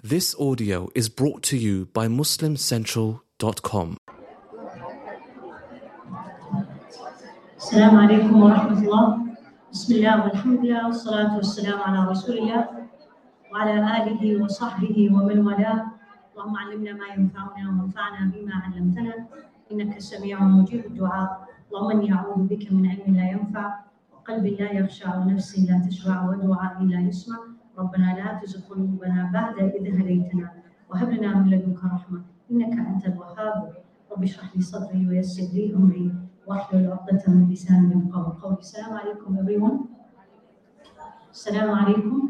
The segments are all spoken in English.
This audio is brought to you by MuslimCentral.com. السلام عليكم ورحمة الله. بسم الله والحمد لله والصلاة والسلام على رسول الله وعلى آله وصحبه ومن والاه. اللهم علمنا ما ينفعنا وانفعنا بما علمتنا إنك سميع مجيب الدعاء. اللهم إني أعوذ بك من علم لا ينفع وقلب لا يخشع ونفس لا تشبع ودعاء لا يسمع. ربنا لا تزغ قلوبنا بعد إذ هديتنا وهب لنا من لدنك رحمة إنك أنت الوهاب. رب اشرح لي صدري ويسر لي أمري واحلل عقدة من لساني يفقهوا قولي. السلام عليكم everyone. السلام عليكم.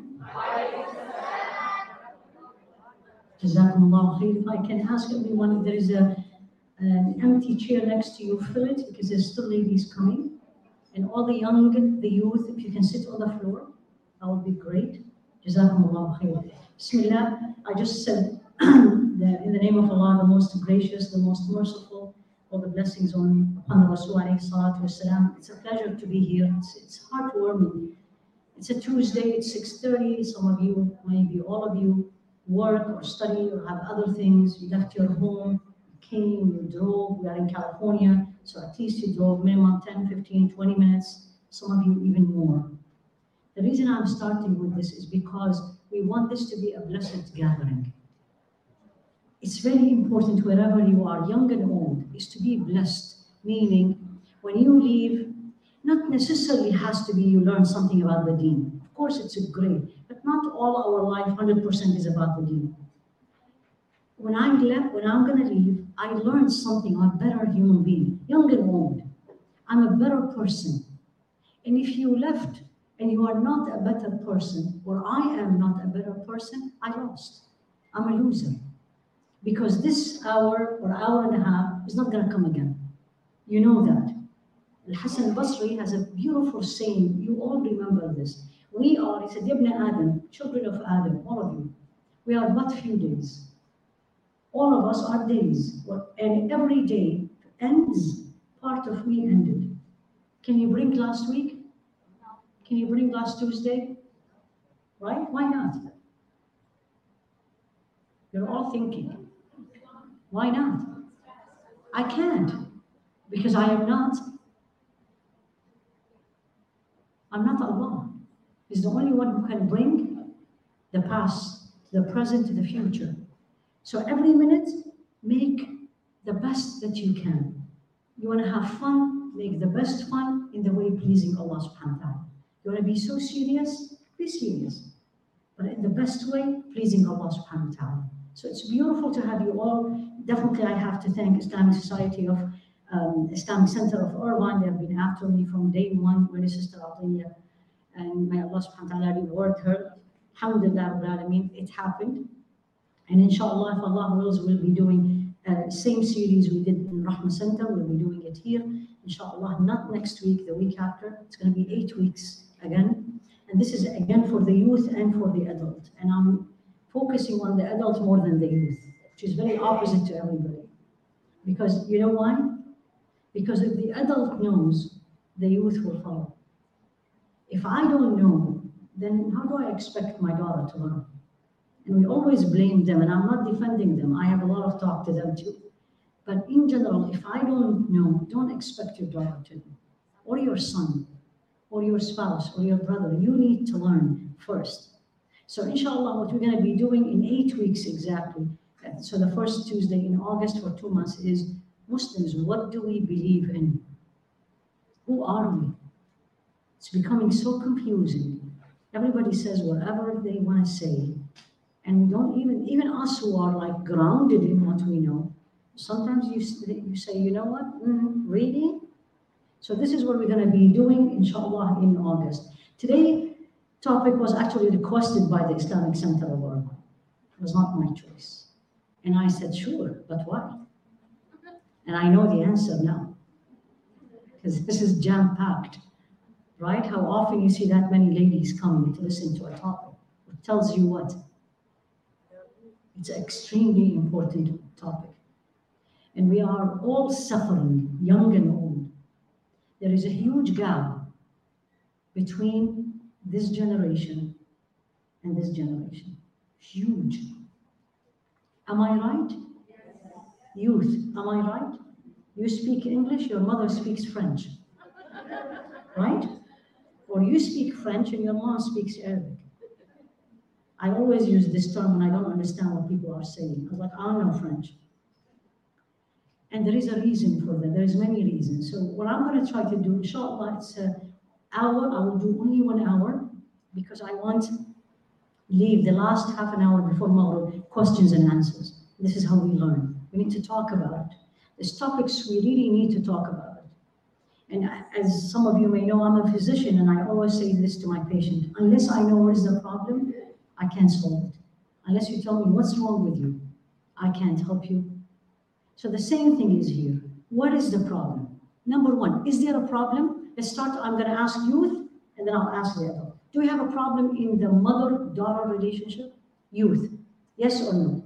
جزاكم الله خير. If I can ask everyone, if there is an empty chair next to you, fill it, because there's still ladies coming. And all the young, the youth, if you can sit on the floor, that would be great. جزاكم الله خير. Bismillah. I just said that in the name of Allah, the most gracious, the most merciful, all the blessings upon the Rasul alayhi salatu wasalam. It's a pleasure to be here. It's heartwarming. It's a Tuesday, it's 6:30. Some of you, maybe all of you, work or study or have other things. You left your home, you came, you drove. We are in California, so at least you drove minimum 10, 15, 20 minutes. Some of you even more. The reason I'm starting with this is because we want this to be a blessed gathering. It's very important wherever you are, young and old, is to be blessed. Meaning, when you leave, not necessarily has to be you learn something about the deen. Of course, it's great, but not all our life 100% is about the deen. When I'm going to leave, I learned something. I'm a better human being, young and old. I'm a better person. And if you left and you are not a better person, or I am not a better person, I lost. I'm a loser. Because this hour or hour and a half is not going to come again. You know that. Al-Hasan al-Basri has a beautiful saying. You all remember this. We are, he said, Ibn Adam, children of Adam, all of you. We are but few days. All of us are days. And every day ends, part of me ended. Can you bring last week? Can you bring last Tuesday? Right? Why not? You're all thinking. Why not? I can't, because I'm not Allah. He's the only one who can bring the past, the present, to the future. So every minute, make the best that you can. You want to have fun, make the best fun in the way pleasing Allah subhanahu wa ta'ala. You want to be so serious, be serious. But in the best way, pleasing Allah subhanahu wa ta'ala. So it's beautiful to have you all. Definitely, I have to thank Islamic Society of Islamic Center of Irvine. They have been after me from day one, when Sister Atiyah, and may Allah subhanahu wa ta'ala reward her. Alhamdulillah, Rabbil Alameen, it happened. And inshallah, if Allah wills, we'll be doing same series we did in Rahma Center. We'll be doing it here. Inshallah, not next week, the week after. It's going to be 8 weeks again. And this is again for the youth and for the adult. And I'm focusing on the adult more than the youth, which is very opposite to everybody. Because you know why? Because if the adult knows, the youth will follow. If I don't know, then how do I expect my daughter to learn? And we always blame them, and I'm not defending them. I have a lot of talk to them too. But in general, if I don't know, don't expect your daughter to know, or your son, or your spouse, or your brother. You need to learn first. So inshallah, what we're going to be doing in 8 weeks exactly, so the first Tuesday in August for 2 months, is Muslims, what do we believe in? Who are we? It's becoming so confusing. Everybody says whatever they want to say, and don't even us who are like grounded in what we know, sometimes you say, you know what, really? So this is what we're going to be doing, inshallah, in August. Today, topic was actually requested by the Islamic Center of Irvine. It was not my choice. And I said, sure, but why? And I know the answer now, because this is jam-packed, right? How often you see that many ladies coming to listen to a topic. It tells you what? It's an extremely important topic. And we are all suffering, young and old. There is a huge gap between this generation and this generation. Huge. Am I right? Youth, am I right? You speak English, your mother speaks French, right? Or you speak French and your mom speaks Arabic. I always use this term when I don't understand what people are saying. I was like, I don't know French. And there is a reason for that. There is many reasons. So what I'm going to try to do, inshallah, it's an hour. I will do only 1 hour because I want to leave the last half an hour before Maghrib, questions and answers. This is how we learn. We need to talk about it. These topics, we really need to talk about it. And as some of you may know, I'm a physician, and I always say this to my patient. Unless I know what is the problem, I can't solve it. Unless you tell me what's wrong with you, I can't help you. So the same thing is here. What is the problem? Number one, is there a problem? Let's start. I'm going to ask youth, and then I'll ask the adult. Do we have a problem in the mother-daughter relationship? Youth, yes or no?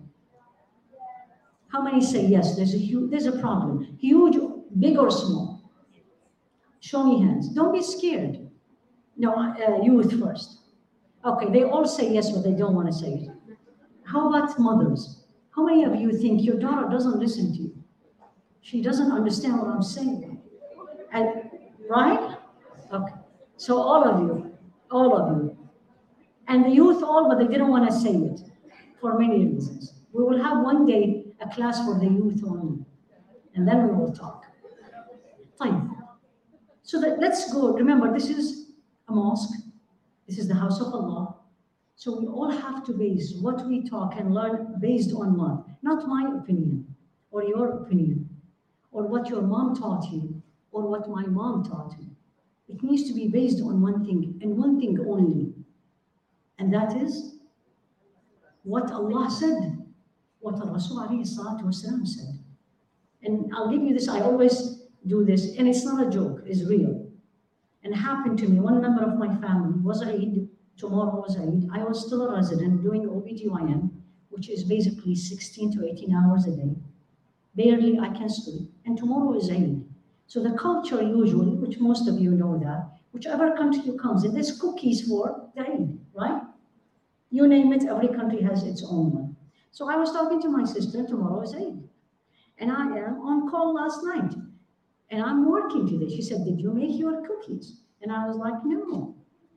How many say yes? There's a problem. Huge, big or small? Show me hands. Don't be scared. No, youth first. Okay, they all say yes, but they don't want to say it. How about mothers? How many of you think your daughter doesn't listen to you? She doesn't understand what I'm saying. And, right? Okay. So all of you. And the youth all, but they didn't want to say it for many reasons. We will have one day a class for the youth only, and then we will talk. Fine. So let's go. Remember, this is a mosque. This is the house of Allah. So we all have to base what we talk and learn based on what? Not my opinion, or your opinion, or what your mom taught you, or what my mom taught you. It needs to be based on one thing, and one thing only. And that is what Allah said, what Rasul ﷺ said. And I'll give you this, I always do this, and it's not a joke, it's real. And it happened to me, one member of my family was Eid, tomorrow was Eid. I was still a resident doing OBGYN, which is basically 16 to 18 hours a day. Barely I can sleep, and tomorrow is Eid. So the culture usually, which most of you know that, whichever country you comes in, there's cookies for the Eid, right? You name it, every country has its own one. So I was talking to my sister, tomorrow is Eid. And I am on call last night. And I'm working today. She said, did you make your cookies? And I was like, no.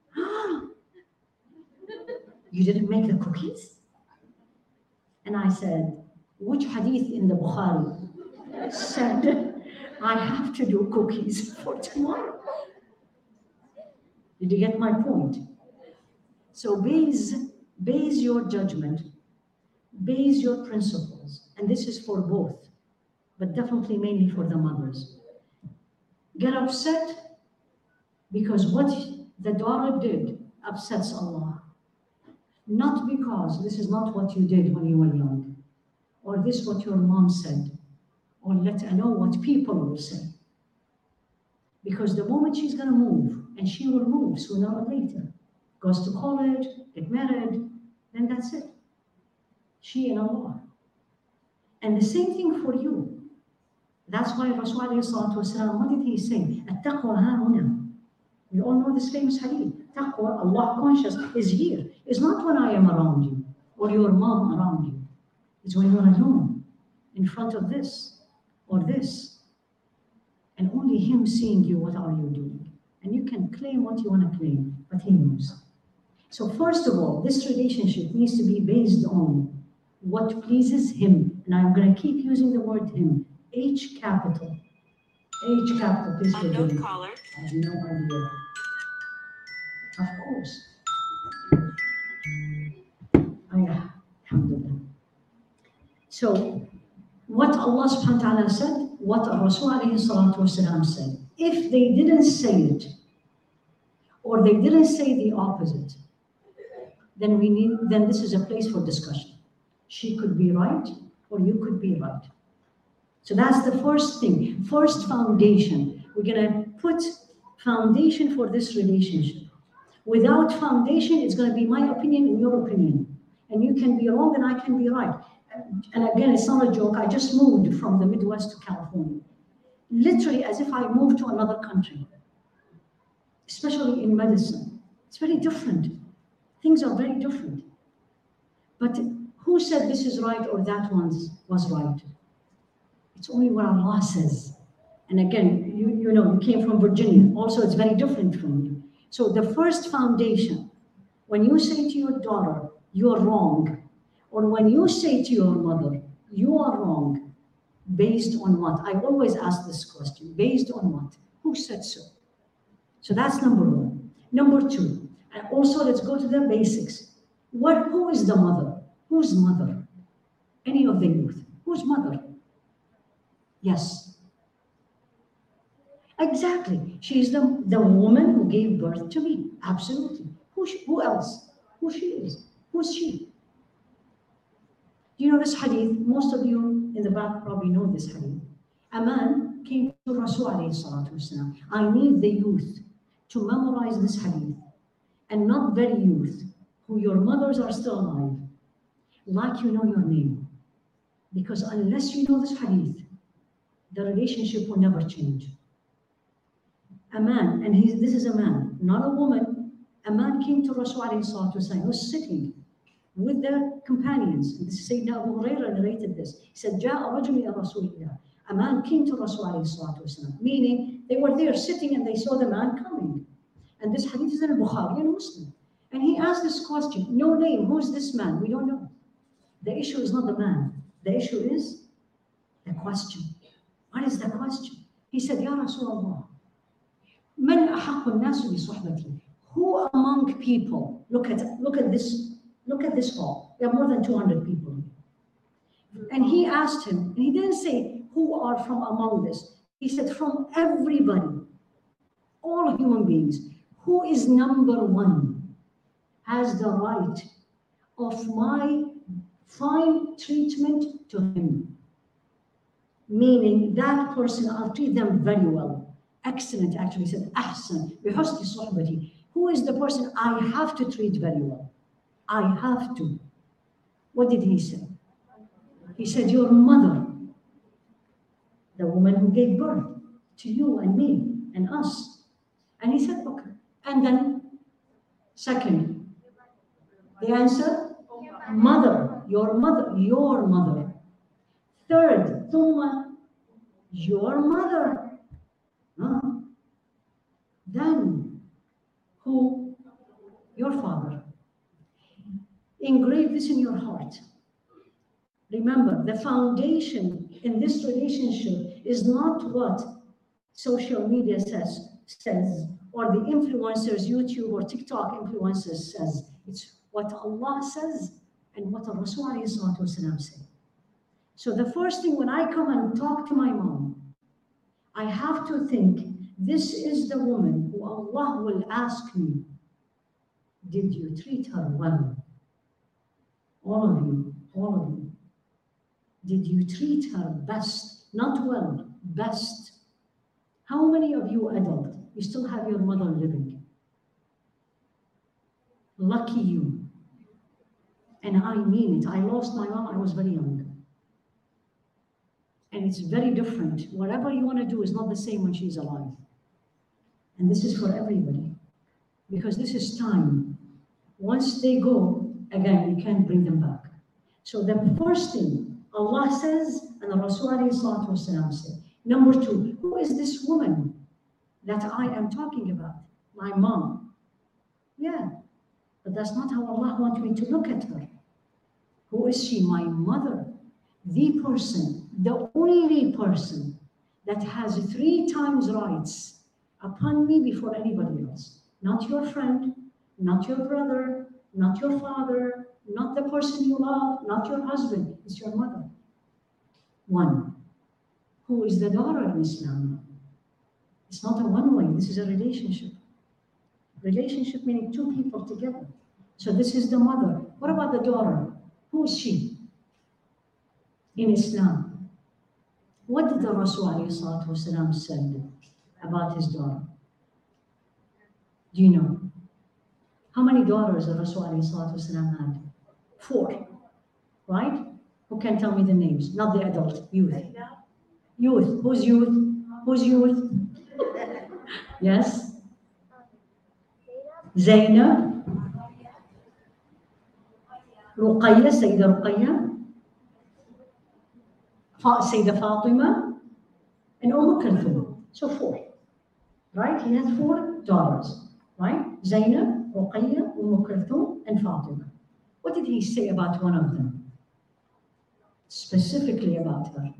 You didn't make the cookies? And I said, which hadith in the Bukhari said, I have to do cookies for tomorrow? Did you get my point? So base your judgment, base your principles, and this is for both, but definitely mainly for the mothers. Get upset because what the daughter did upsets Allah. Not because this is not what you did when you were young, or this what your mom said, or let her know what people will say. Because the moment she's going to move, and she will move sooner or later, goes to college, get married, then that's it. She and Allah. And the same thing for you. That's why Rasulullah ﷺ, what did he say? At-taqwa ha-huna. We all know this famous hadith. Taqwa, Allah conscious, is here. It's not when I am around you, or your mom around you. It's when you're alone, in front of this, or this. And only him seeing you, what are you doing? And you can claim what you want to claim, but he knows. So first of all, this relationship needs to be based on what pleases him. And I'm going to keep using the word him. H capital. H capital, please forgive me. Caller. I have no idea. Of course. Oh yeah, alhamdulillah. So, what Allah subhanahu wa ta'ala said, what Rasul alayhi salatu wasalam said. If they didn't say it, or they didn't say the opposite, then this is a place for discussion. She could be right, or you could be right. So that's the first thing, first foundation. We're gonna put foundation for this relationship. Without foundation, it's gonna be my opinion and your opinion. And you can be wrong and I can be right. And again, it's not a joke, I just moved from the Midwest to California. Literally as if I moved to another country, especially in medicine. It's very different. Things are very different. But Who said this is right or that one was right? It's only what Allah says. And again, you know, you came from Virginia. Also, it's very different from you. So the first foundation, when you say to your daughter, you're wrong, or when you say to your mother, you are wrong, based on what? I always ask this question, based on what? Who said so? So that's number one. Number two, and also let's go to the basics. Who is the mother? Whose mother? Any of the youth. Whose mother? Yes. Exactly. She is the woman who gave birth to me. Absolutely. Who else? Who she is? Who's she? Do you know this hadith? Most of you in the back probably know this hadith. A man came to Rasul alayhi salatu wasalam. I need the youth to memorize this hadith. And not very youth, who your mothers are still alive, like you know your name. Because unless you know this hadith, the relationship will never change. A man, and this is a man, not a woman, a man came to Rasul alayhi salatu wasalam, he was sitting with their companions. And this is Sayyidina Abu Hurairah narrated this. He said, جاء رجل إلى رسول الله. A man came to Rasul alayhi salatu wasalam, meaning they were there sitting and they saw the man coming. And this hadith is in Bukhari and Muslim. And he asked this question, no name, who's this man? We don't know. The issue is not the man. The issue is the question. What is the question? He said, Ya Rasulullah, من أحق الناس بصحبتي? Who among people, look at this hall. We have more than 200 people. And he asked him, and he didn't say who are from among this. He said from everybody, all human beings, who is number one, has the right of my fine treatment to him. Meaning that person, I'll treat them very well. Excellent, actually, he said, أحسن بحسن صحبتي. Who is the person I have to treat very well? I have to. What did he say? He said, your mother, the woman who gave birth to you and me and us. And he said, okay. And then, second, the answer, mother, your mother, your mother. Third, ثم, your mother. Then, who? Your father. Engrave this in your heart. Remember, the foundation in this relationship is not what social media says, or the influencers, YouTube or TikTok influencers says. It's what Allah says and what Rasul said. So the first thing when I come and talk to my mom, I have to think, this is the woman who Allah will ask me, did you treat her well? All of you. Did you treat her best? Not well, best. How many of you adult, you still have your mother living? Lucky you. And I mean it. I lost my mom, I was very young. And it's very different. Whatever you want to do is not the same when she's alive. And this is for everybody. Because this is time. Once they go, again, you can't bring them back. So the first thing Allah says, and the Rasul said. Number two, who is this woman that I am talking about? My mom. Yeah, but that's not how Allah wants me to look at her. Who is she? My mother. The person, the only person that has 3 times rights upon me before anybody else. Not your friend, not your brother, not your father, not the person you love, not your husband. It's your mother. 1. Who is the daughter in Islam? It's not a one-way, this is a relationship. Relationship meaning 2 people together. So this is the mother. What about the daughter? Who is she in Islam? What did the Rasul ﷺ said about his daughter? Do you know? How many daughters the Rasul ﷺ had? 4, right? Who can tell me the names? Not the adult, youth. Youth, who's youth? Who's youth? Yes? Zainab? Ruqayya, Sayyidah Ruqayya, Sayyidah Fatima, and Kulthum. So 4, right? He has 4 daughters, right? Zainab, Ruqayya, Kulthum, and Fatima. What did he say about one of them? Specifically about her.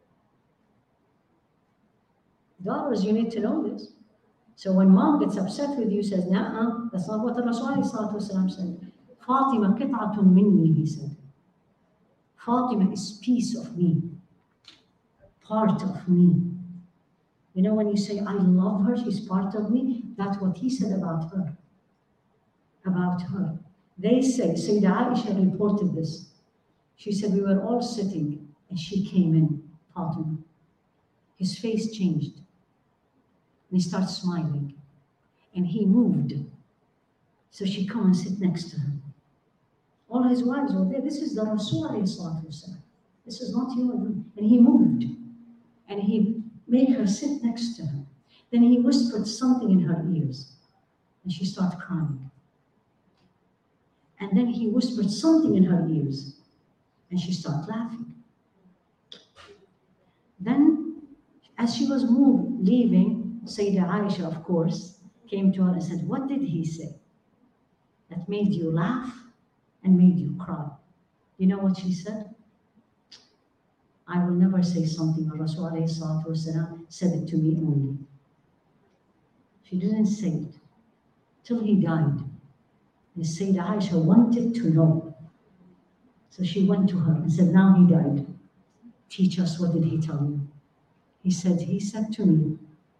Daughters, you need to know this. So when mom gets upset with you, says, nah, that's not what the Rasul said. Fatima qit'atun minni, he said. Fatima is piece of me, part of me. You know, when you say, I love her, she's part of me, that's what he said about her. About her. They say, Sayyidah Aisha reported this. She said, we were all sitting, and she came in, Fatima. His face changed. And he started smiling. And he moved. So she come and sit next to him. All his wives were there. This is the Rasul. This is not you and me. And he moved. And he made her sit next to him. Then he whispered something in her ears. And she started crying. And then he whispered something in her ears. And she started laughing. Then, as she was leaving, Sayyidah Aisha, of course, came to her and said, what did he say that made you laugh and made you cry? You know what she said? I will never say something Rasul said it to me only. She didn't say it till he died. And Sayyidah Aisha wanted to know. So she went to her and said, now he died. Teach us, what did he tell you? He said to me,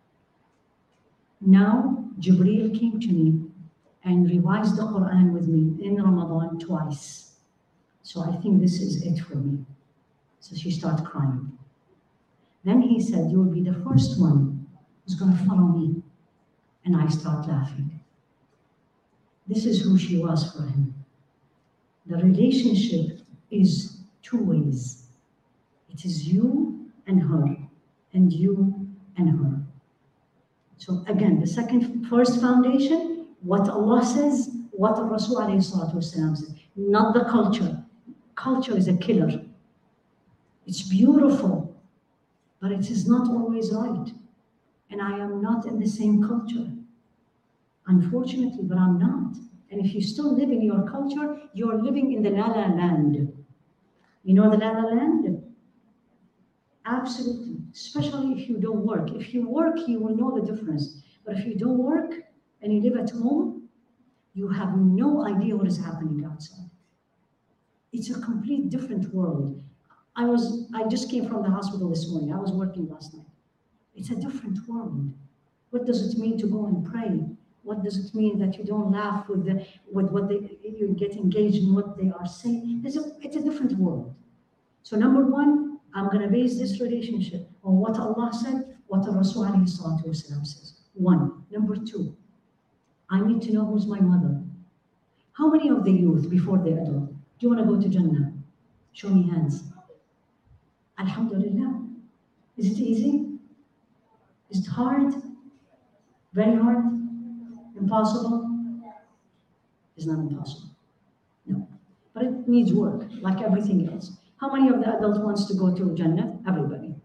now Jibreel came to me and revised the Quran with me in Ramadan twice. So I think this is it for me. So she started crying. Then he said, you will be the first one who's going to follow me. And I start laughing. This is who she was for him. The relationship is 2 ways. It is you and her, and you and her. So again, the first foundation, what Allah says, what the Rasul says, not the culture. Culture is a killer. It's beautiful, but it is not always right. And I am not in the same culture. Unfortunately, but I'm not. And if you still live in your culture, you're living in the La La Land. You know the La La Land? Absolutely, especially if you don't work. If you work, you will know the difference. But if you don't work and you live at home, you have no idea what is happening outside. It's a complete different world. I just came from the hospital this morning. I was working last night. It's a different world. What does it mean to go and pray? What does it mean that you don't laugh with what you get engaged in what they are saying? It's a different world. So number 1, I'm going to base this relationship on what Allah said, what the Rasul says. 1. Number 2, I need to know who's my mother. How many of the youth before they're adult, do you want to go to Jannah? Show me hands. Alhamdulillah. Is it easy? Is it hard? Very hard? Impossible? It's not impossible. No. But it needs work, like everything else. How many of the adults wants to go to Jannah? Everybody.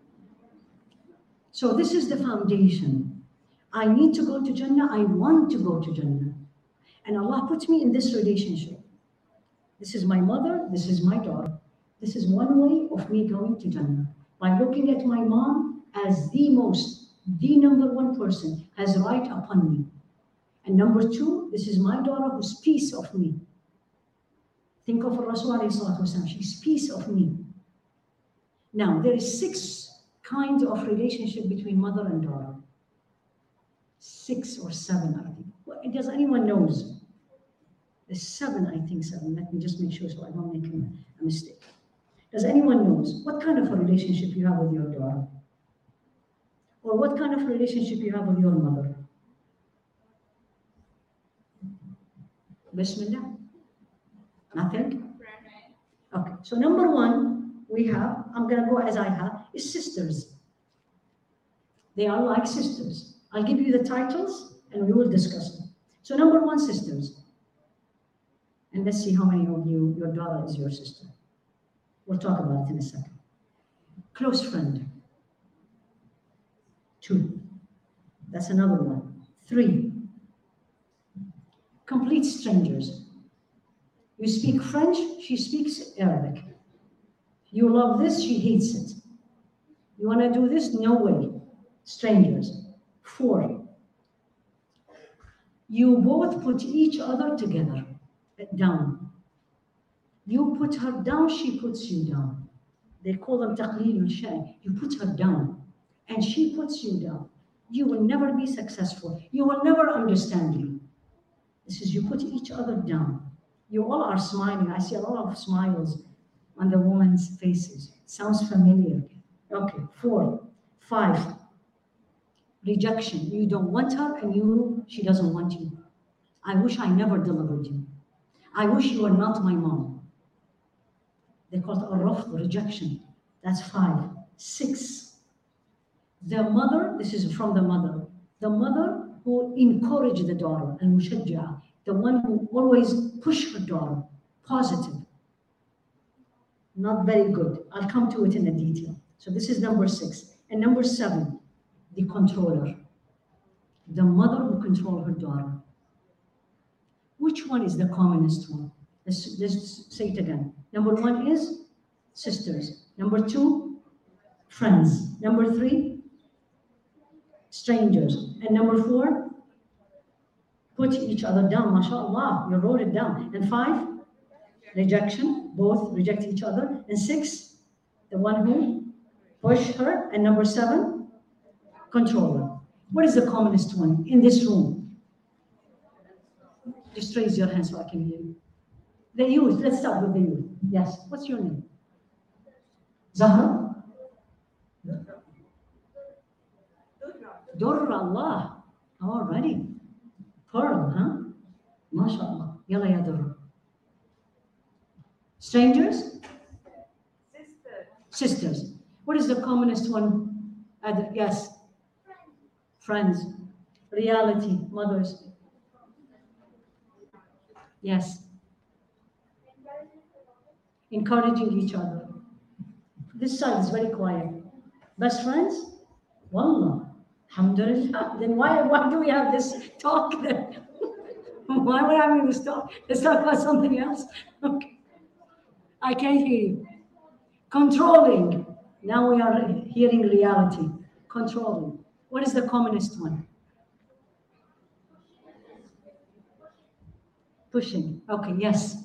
So this is the foundation. I need to go to Jannah. I want to go to Jannah. And Allah puts me in this relationship. This is my mother. This is my daughter. This is one way of me going to Jannah. By looking at my mom as the number 1 person has right upon me. And number 2, this is my daughter who's piece of me. Think of Rasul, she's piece of me. Now, there is 6 kinds of relationship between mother and daughter. 6 or 7, I think. Well, does anyone knows? There's 7, I think 7. Let me just make sure so I don't make a mistake. Does anyone knows what kind of a relationship you have with your daughter? Or what kind of relationship you have with your mother? Bismillah. Nothing? Okay, so number 1, we have, I'm going to go as I have, is sisters. They are like sisters. I'll give you the titles and we will discuss them. So number 1, sisters. And And let's see how many of you, your daughter is your sister. We'll talk about it in a second. Close friend. 2. That's another one. 3. Complete strangers. You speak French, she speaks Arabic. You love this, she hates it. You want to do this? No way. Strangers. 4. You both put each other together, down. You put her down, she puts you down. They call them taqleel al-sha'n. You put her down, and she puts you down. You will never be successful. You will never understand you. This is, you put each other down. You all are smiling. I see a lot of smiles on the women's faces. Sounds familiar. Okay, 4. 5. Rejection. You don't want her, and she doesn't want you. I wish I never delivered you. I wish you were not my mom. They call it a rejection. That's 5. 6. The mother, this is from the mother who encouraged the daughter, al-mushajja'a, the one who always pushed her daughter, positive. Not very good. I'll come to it in a detail. So this is number 6. And number 7, the controller. The mother who controls her daughter. Which one is the commonest one? Let's say it again. Number 1 is sisters. Number 2, friends. Number 3, strangers. And number 4, put each other down. MashaAllah, you wrote it down. And 5, rejection. Both reject each other. And 6, the one who pushed her. And number 7, controller. What is the commonest one in this room? Just raise your hand so I can hear you. The youth. Let's start with the youth. Yes. What's your name? Zahra? Durra, Allah. Alrighty. Pearl, huh? MashaAllah. Yalla ya Durra. Strangers? Sisters. What is the commonest one? Yes. Friends. Reality. Mothers. Yes. Encouraging each other. This side is very quiet. Best friends? Wallah. Alhamdulillah. Then why do we have this talk then? Why are we having this talk? Let's talk about something else. Okay. I can't hear you. Controlling. Now we are hearing reality. Controlling. What is the commonest one? Pushing. Okay, yes.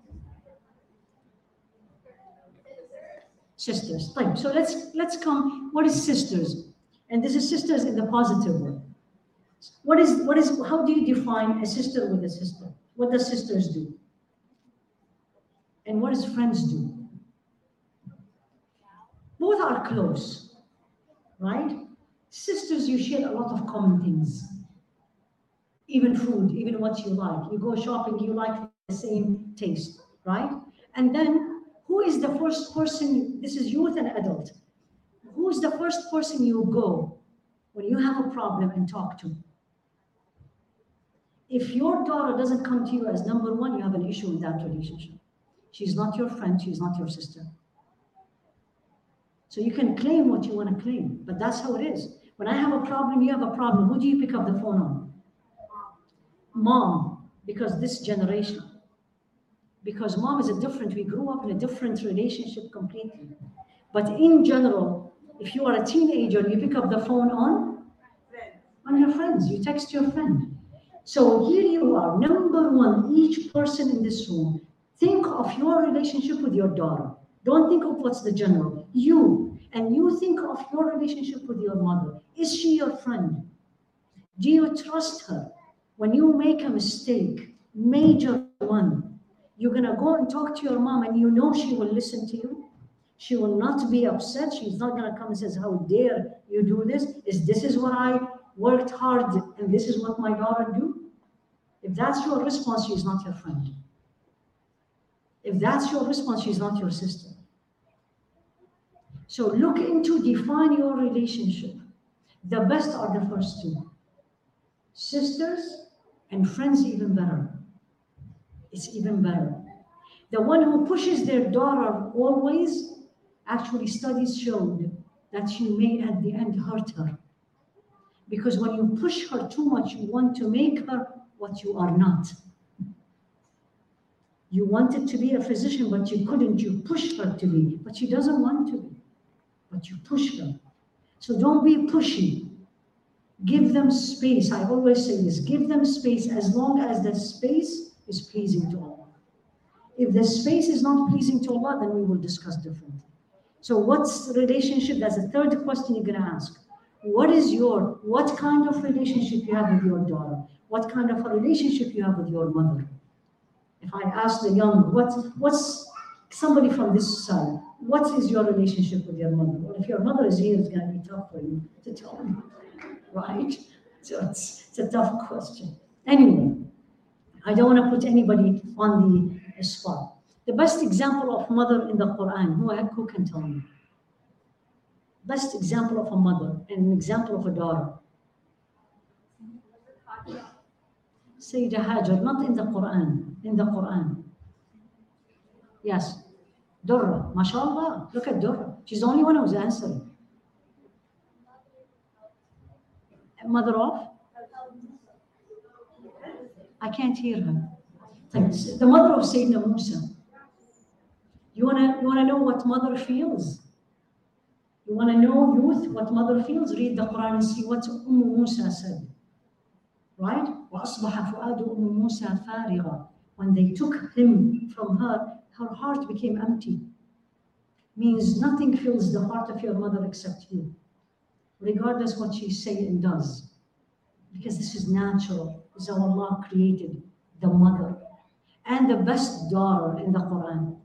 Sisters. Fine. So let's come. What is sisters? And this is sisters in the positive way. How do you define a sister with a sister? What does sisters do? And what does friends do? Both are close, right? Sisters, you share a lot of common things. Even food, even what you like. You go shopping, you like the same taste, right? And then, who is the first person, this is youth and adult, who is the first person you go when you have a problem and talk to? If your daughter doesn't come to you as number 1, you have an issue with that relationship. She's not your friend, she's not your sister. So you can claim what you want to claim, but that's how it is. When I have a problem, you have a problem, who do you pick up the phone on? Mom, because this generation. Because mom is we grew up in a different relationship completely. But in general, if you are a teenager, you pick up the phone on your friends, you text your friend. So here you are, number 1, each person in this room, think of your relationship with your daughter. Don't think of what's the general. And you think of your relationship with your mother. Is she your friend? Do you trust her? When you make a mistake, major one, you're going to go and talk to your mom and you know she will listen to you. She will not be upset. She's not going to come and say, how dare you do this? This is what I worked hard and this is what my daughter do? If that's your response, she's not your friend. If that's your response, she's not your sister. So look into, define your relationship. The best are the first 2. Sisters and friends even better. it's even better. The one who pushes their daughter always, actually studies showed that you may at the end hurt her. Because when you push her too much, you want to make her what you are not. You wanted to be a physician, but you couldn't. You pushed her to be, but she doesn't want to be. But you push her. So don't be pushy. Give them space. I always say this, give them space as long as the space is pleasing to Allah. If the space is not pleasing to Allah, then we will discuss differently. So what's the relationship? That's the third question you're going to ask. What kind of relationship you have with your daughter? What kind of a relationship you have with your mother? If I ask the young, what's somebody from this side, what is your relationship with your mother? Well, if your mother is here, it's going to be tough for you to tell me, right? So it's a tough question. Anyway, I don't want to put anybody on the spot. The best example of mother in the Quran, who can tell me? Best example of a mother and an example of a daughter. Sayyidah Hajar, not in the Quran, in the Quran. Yes, Durra, mashallah, look at Durra. She's the only one who's answering. Mother of? I can't hear her. The mother of Sayyidina Musa. You wanna know what mother feels? You wanna know, youth, what mother feels? Read the Quran and see what Musa said. Right? وَأَصْبَحَ فُؤَادُ مُوسَى فَارِغًا. When they took him from her, her heart became empty. Means nothing fills the heart of your mother except you, regardless what she says and does. Because this is natural. This is how Allah created the mother. And the best daughter in the Quran.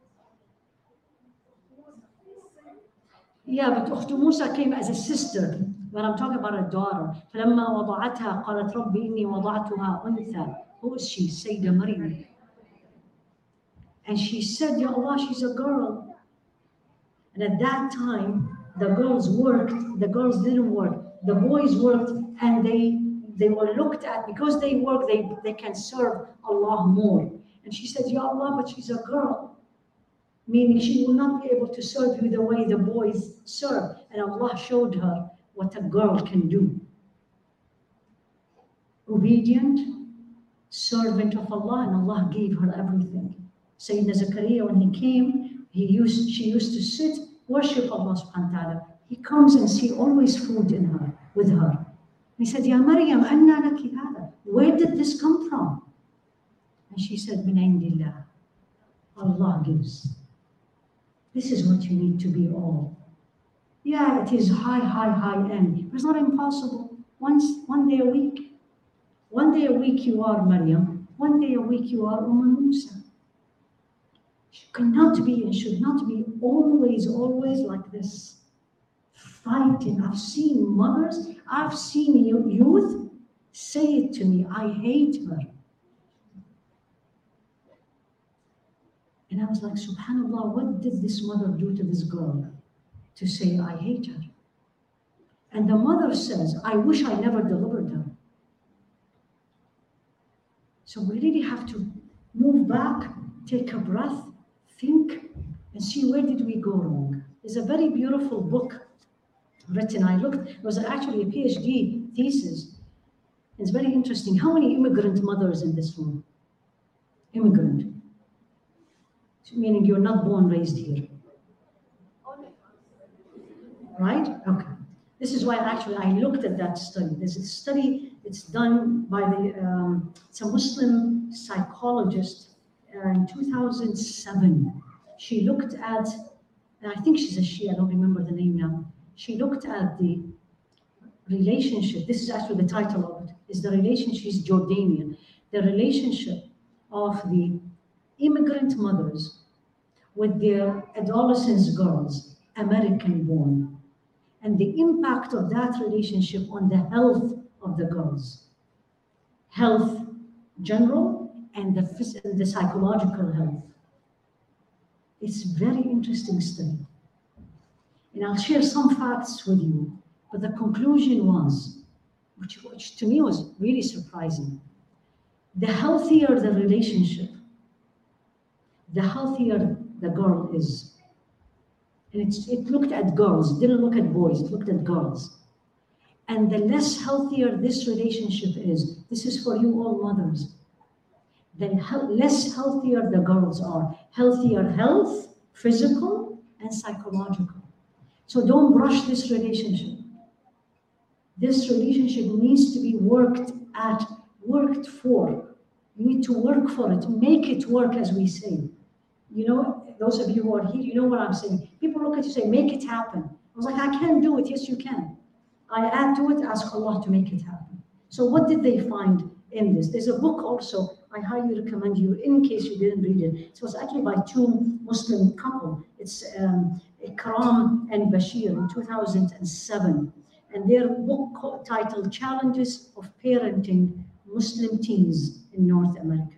Yeah, but Ukht Musa came as a sister. When I'm talking about a daughter. فَلَمَّا وَضَعَتْهَا قَالَتْ رَبِّ إِنِّي وَضَعْتُهَا أُنْثَى. Who is she? Sayyidah Maryam. And she said, Ya Allah, she's a girl. And at that time, the girls worked, the girls didn't work. The boys worked, and they were looked at, because they work, they can serve Allah more. And she said, Ya Allah, but she's a girl. Meaning she will not be able to serve you the way the boys serve. And Allah showed her what a girl can do. Obedient, servant of Allah, and Allah gave her everything. Sayyidina Zakaria, when he came, she used to sit, worship Allah subhanahu wa ta'ala. He comes and see always food with her. He said, Ya Maryam, anna laki hada? Where did this come from? And she said, min indillah. Allah gives. This is what you need to be all. Yeah, it is high end. But it's not impossible. One day a week. One day a week you are Maryam. One day a week you are Musa. You cannot be and should not be always like this. Fighting. I've seen mothers, I've seen youth say it to me, I hate her. And I was like, subhanAllah, what did this mother do to this girl to say, I hate her? And the mother says, I wish I never delivered her. So we really have to move back, take a breath, think, and see where did we go wrong. There's a very beautiful book written, I looked, it was actually a PhD thesis. It's very interesting. How many immigrant mothers in this room? Immigrant. Meaning you're not born, raised here. Right? Okay. This is why actually I looked at that study. There's a study, it's done by it's a Muslim psychologist in 2007. She looked at, and I think she's a Shia, I don't remember the name now. She looked at the relationship, this is actually the title of it, is the relationship, she's Jordanian, the relationship of the immigrant mothers with their adolescent girls, American born, and the impact of that relationship on the health of the girls. Health general and the psychological health. It's a very interesting study. And I'll share some facts with you, but the conclusion was, which to me was really surprising, the healthier the relationship, the healthier the girl is. And it looked at girls, didn't look at boys, it looked at girls. And the less healthier this relationship is, this is for you all mothers, then less healthier the girls are. Healthier health, physical and psychological. So don't rush this relationship. This relationship needs to be worked for. You need to work for it, make it work, as we say. You know, those of you who are here, you know what I'm saying. People look at you and say, make it happen. I was like, I can't do it. Yes, you can. I add to it, ask Allah to make it happen. So what did they find in this? There's a book also I highly recommend you, in case you didn't read it. So it's actually by two Muslim couple. It's Ikram and Bashir in 2007. And their book titled Challenges of Parenting Muslim Teens in North America.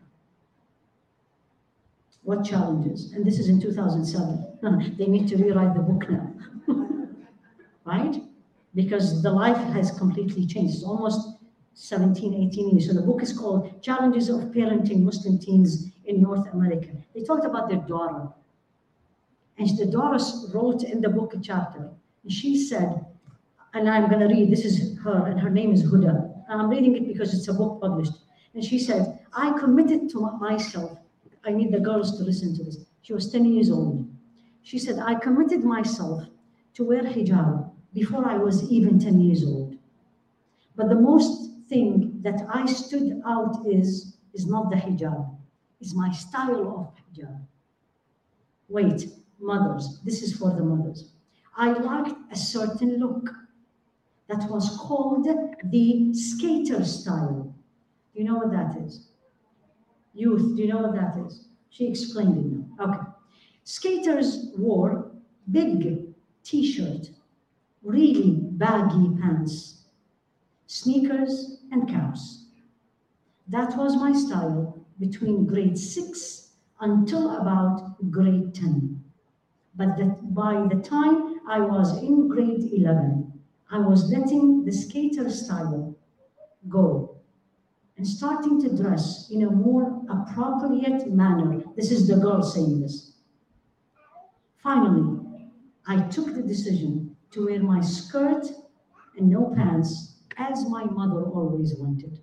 What challenges? And this is in 2007. They need to rewrite the book now. Right? Because the life has completely changed. It's almost 17, 18 years. So the book is called Challenges of Parenting Muslim Teens in North America. They talked about their daughter. And the daughter wrote in the book a chapter. And she said, and I'm going to read, this is her, and her name is Huda. And I'm reading it because it's a book published. And she said, I committed to myself. I need the girls to listen to this. She was 10 years old. She said, I committed myself to wear hijab before I was even 10 years old. But the most thing that I stood out is not the hijab, is my style of hijab. Wait, mothers, this is for the mothers. I liked a certain look that was called the skater style. Do you know what that is? Youth, do you know what that is? She explained it now. Okay. Skaters wore big t-shirt, really baggy pants, sneakers and caps. That was my style between grade 6 until about grade 10. But by the time I was in grade 11, I was letting the skater style go and starting to dress in a more appropriate manner. This is the girl saying this. Finally, I took the decision to wear my skirt and no pants, as my mother always wanted.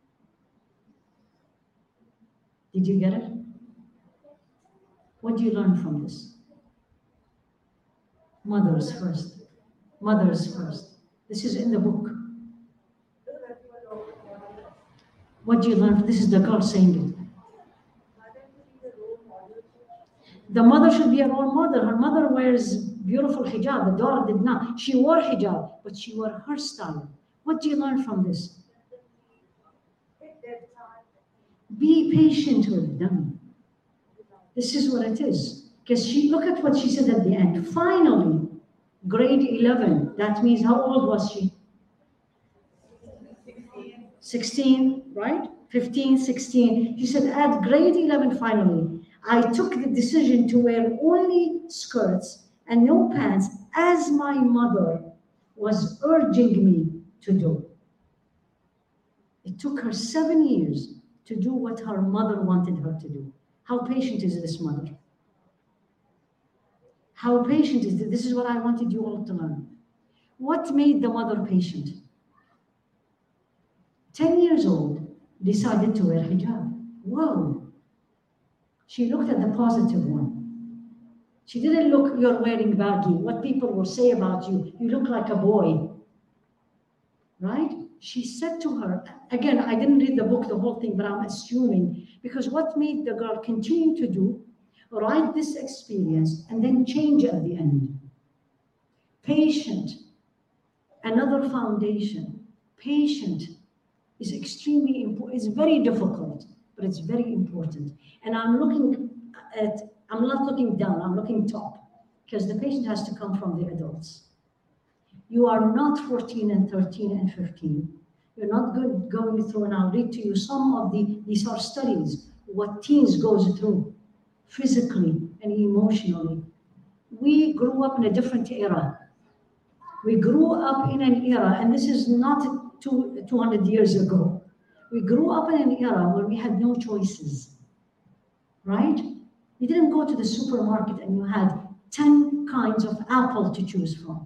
Did you get it? What do you learn from this? Mothers first. Mothers first. This is in the book. What do you learn? This is the girl saying it. The mother should be a role model. Her mother wears beautiful hijab. The daughter did not. She wore hijab, but she wore her style. What do you learn from this? Be patient with them. This is what it is. Because look at what she said at the end. Finally, grade 11. That means how old was she? 16, right? 15, 16. She said at grade 11, finally, I took the decision to wear only skirts and no pants, as my mother was urging me to do. It took her 7 years to do what her mother wanted her to do. How patient is this mother? How patient is this? This is what I wanted you all to learn. What made the mother patient? 10 years old, decided to wear hijab. Whoa. She looked at the positive one. She didn't look, you're wearing baggy. What people will say about you, you look like a boy. Right? She said to her, again, I didn't read the book, the whole thing, but I'm assuming, because what made the girl continue to do, write this experience and then change at the end. Patient, another foundation. Patient is extremely important. It's very difficult, but it's very important. And I'm not looking down, I'm looking top, because the patient has to come from the adults. You are not 14 and 13 and 15. You're not going through, and I'll read to you some of these are studies, what teens goes through physically and emotionally. We grew up in a different era. We grew up in an era, and this is not 200 years ago. We grew up in an era where we had no choices, right? You didn't go to the supermarket and you had 10 kinds of apple to choose from.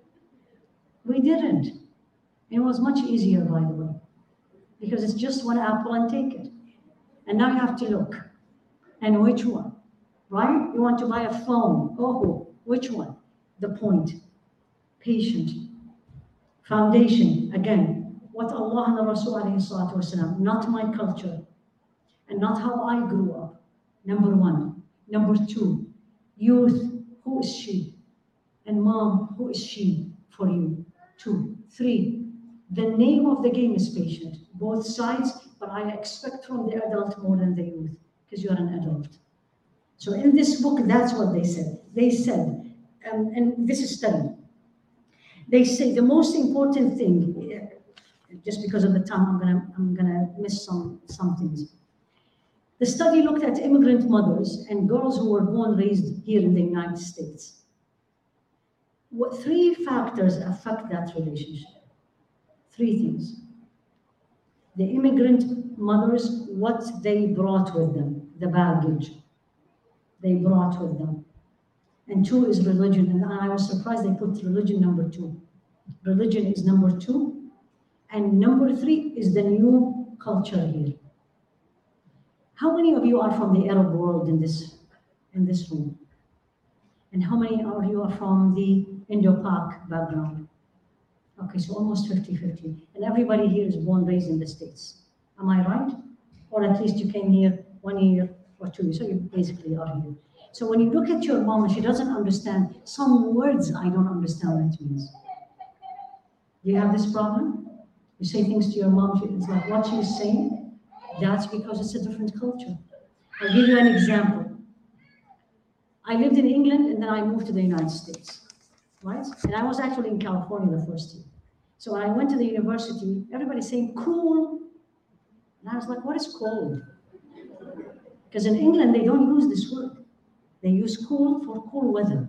We didn't. It was much easier, by the way, because it's just one apple and take it. And now you have to look. And which one? Right? You want to buy a phone. Oh, which one? The point. Patient. Foundation. Again, what Allah and the Rasul والسلام, not my culture and not how I grew up. Number one. Number two, youth, who is she? And mom, who is she for you? 2. 3, the name of the game is patient. Both sides, but I expect from the adult more than the youth, because you are an adult. So in this book, that's what they said. They said, and this is study. They say the most important thing, just because of the time, I'm gonna miss some things. The study looked at immigrant mothers and girls who were born, raised here in the United States. What 3 factors affect that relationship? 3 things. The immigrant mothers, what they brought with them, the baggage they brought with them. And 2 is religion, and I was surprised they put religion number 2. Religion is number 2, and number 3 is the new culture here. How many of you are from the Arab world in this room? And how many of you are from the Indo-Pak background? Okay, so almost 50-50. And everybody here is born, raised in the States. Am I right? Or at least you came here 1 year or 2 years, so you basically are here. So when you look at your mom and she doesn't understand some words, I don't understand what it means. Do you have this problem? You say things to your mom, it's like what she's saying. That's because it's a different culture. I'll give you an example. I lived in England and then I moved to the United States, right? And I was actually in California the first year. So when I went to the university, everybody's saying cool. And I was like, what is cold? Because in England, they don't use this word. They use cool for cool weather,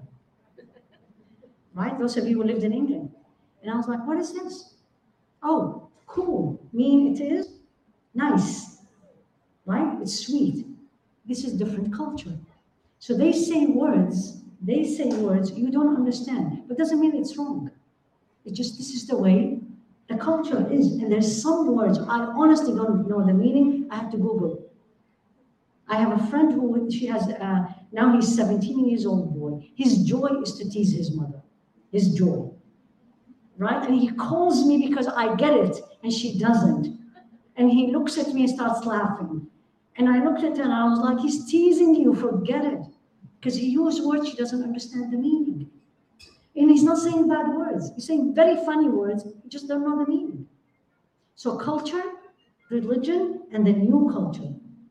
right? Those of you who lived in England. And I was like, what is this? Oh, cool, mean it is nice, right? It's sweet. This is different culture. So they say words you don't understand, but doesn't mean it's wrong. It's just, this is the way the culture is. And there's some words, I honestly don't know the meaning, I have to Google. I have a friend who, she has, now he's 17 years old boy. His joy is to tease his mother, his joy, right? And he calls me because I get it and she doesn't. And he looks at me and starts laughing. And I looked at her and I was like, he's teasing you, forget it. Because he used words she doesn't understand the meaning. And he's not saying bad words. He's saying very funny words, you just don't know the meaning. So culture, religion, and the new culture.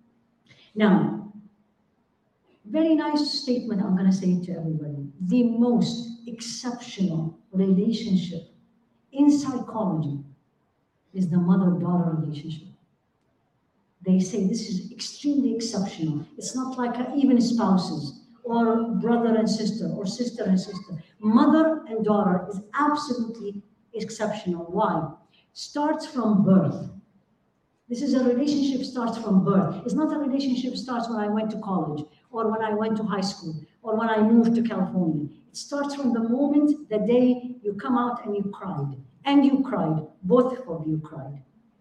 Now, very nice statement I'm going to say to everybody. The most exceptional relationship in psychology is the mother-daughter relationship. They say this is extremely exceptional. It's not like even spouses or brother and sister or sister and sister. Mother and daughter is absolutely exceptional. Why? Starts from birth. This is a relationship starts from birth. It's not a relationship starts when I went to college or when I went to high school or when I moved to California. It starts from the moment, the day you come out and you cried. And you cried. Both of you cried.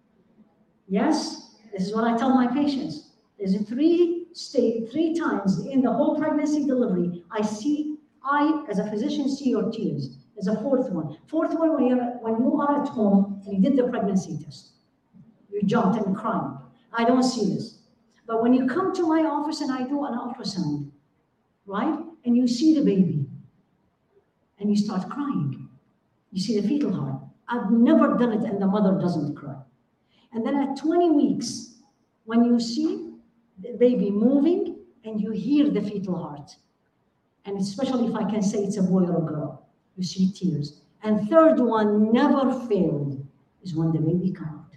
Yes? This is what I tell my patients. There's 3 times in the whole pregnancy delivery, I, as a physician, see your tears. There's a 4th one. 4th one, when you are at home and you did the pregnancy test. You jumped and cried. I don't see this. But when you come to my office and I do an ultrasound, right? And you see the baby and you start crying. You see the fetal heart. I've never done it and the mother doesn't cry. And then at 20 weeks, when you see the baby moving and you hear the fetal heart, and especially if I can say it's a boy or a girl, you see tears. And 3rd one, never failed, is when the baby comes out.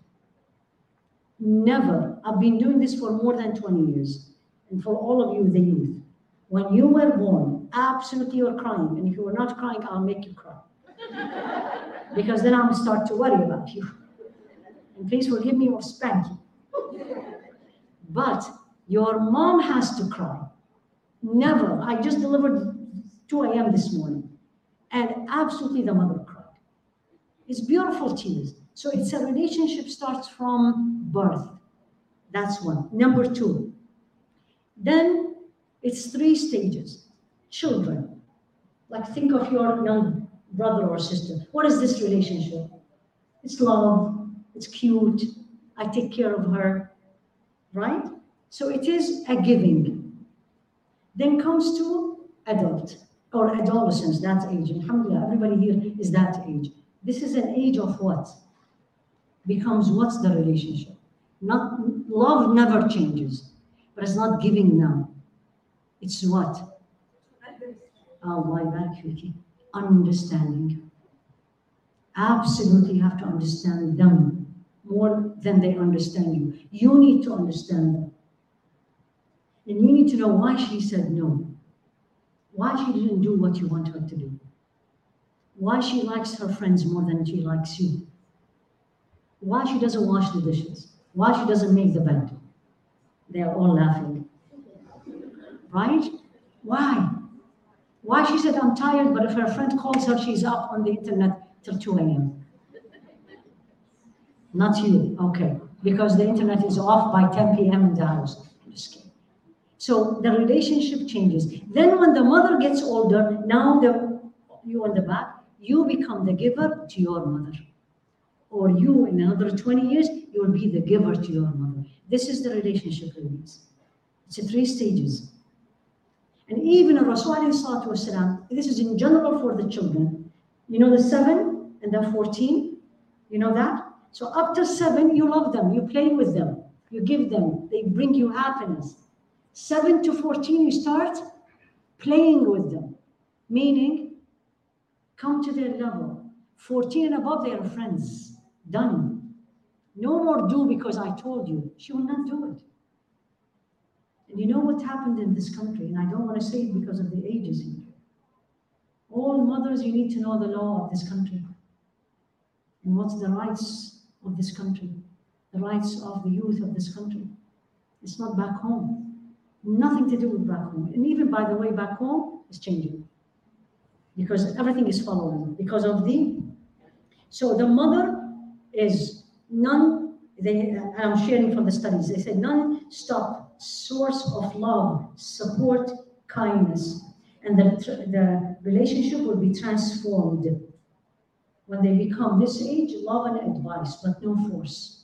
Never. I've been doing this for more than 20 years. And for all of you, the youth, when you were born, absolutely you're crying. And if you were not crying, I'll make you cry. Because then I'll start to worry about you. And please forgive me or spank you. But your mom has to cry. Never. I just delivered 2 a.m. this morning, and absolutely the mother cried. It's beautiful tears. So it's a relationship starts from birth. That's one. Number two, then it's 3 stages. Children, like think of your young brother or sister. What is this relationship? It's love, it's cute, I take care of her, right? So it is a giving. Then comes to adult or adolescence, that age. Alhamdulillah, everybody here is that age. This is an age of what? Becomes what's the relationship? Not love never changes, but it's not giving now. It's what? Allah barak fiki. Understanding. Absolutely you have to understand them more than they understand you. You need to understand them. And you need to know why she said no. Why she didn't do what you want her to do. Why she likes her friends more than she likes you. Why she doesn't wash the dishes. Why she doesn't make the bed. They are all laughing. Right? Why? Why she said, I'm tired, but if her friend calls her, she's up on the internet till 2 a.m. Not you, okay. Because the internet is off by 10 p.m. in the house. I'm just kidding. So the relationship changes. Then when the mother gets older, now you on the back, you become the giver to your mother. Or you, in another 20 years, you will be the giver to your mother. This is the relationship release. It's 3 stages. And even Rasul alayhi wasalam, this is in general for the children. You know the 7 and the 14? You know that? So up to 7, you love them, you play with them, you give them, they bring you happiness. 7 to 14, you start playing with them, meaning come to their level. 14 and above, they are friends. Done. No more do because I told you. She will not do it. And you know what happened in this country, and I don't want to say it because of the ages here. All mothers, you need to know the law of this country. And what's the rights of this country? The rights of the youth of this country. It's not back home. Nothing to do with back home. And even, by the way, back home is changing. Because everything is following. Because of So the mother is I'm sharing from the studies, they say non-stop source of love, support, kindness. And the relationship will be transformed. When they become this age, love and advice, but no force.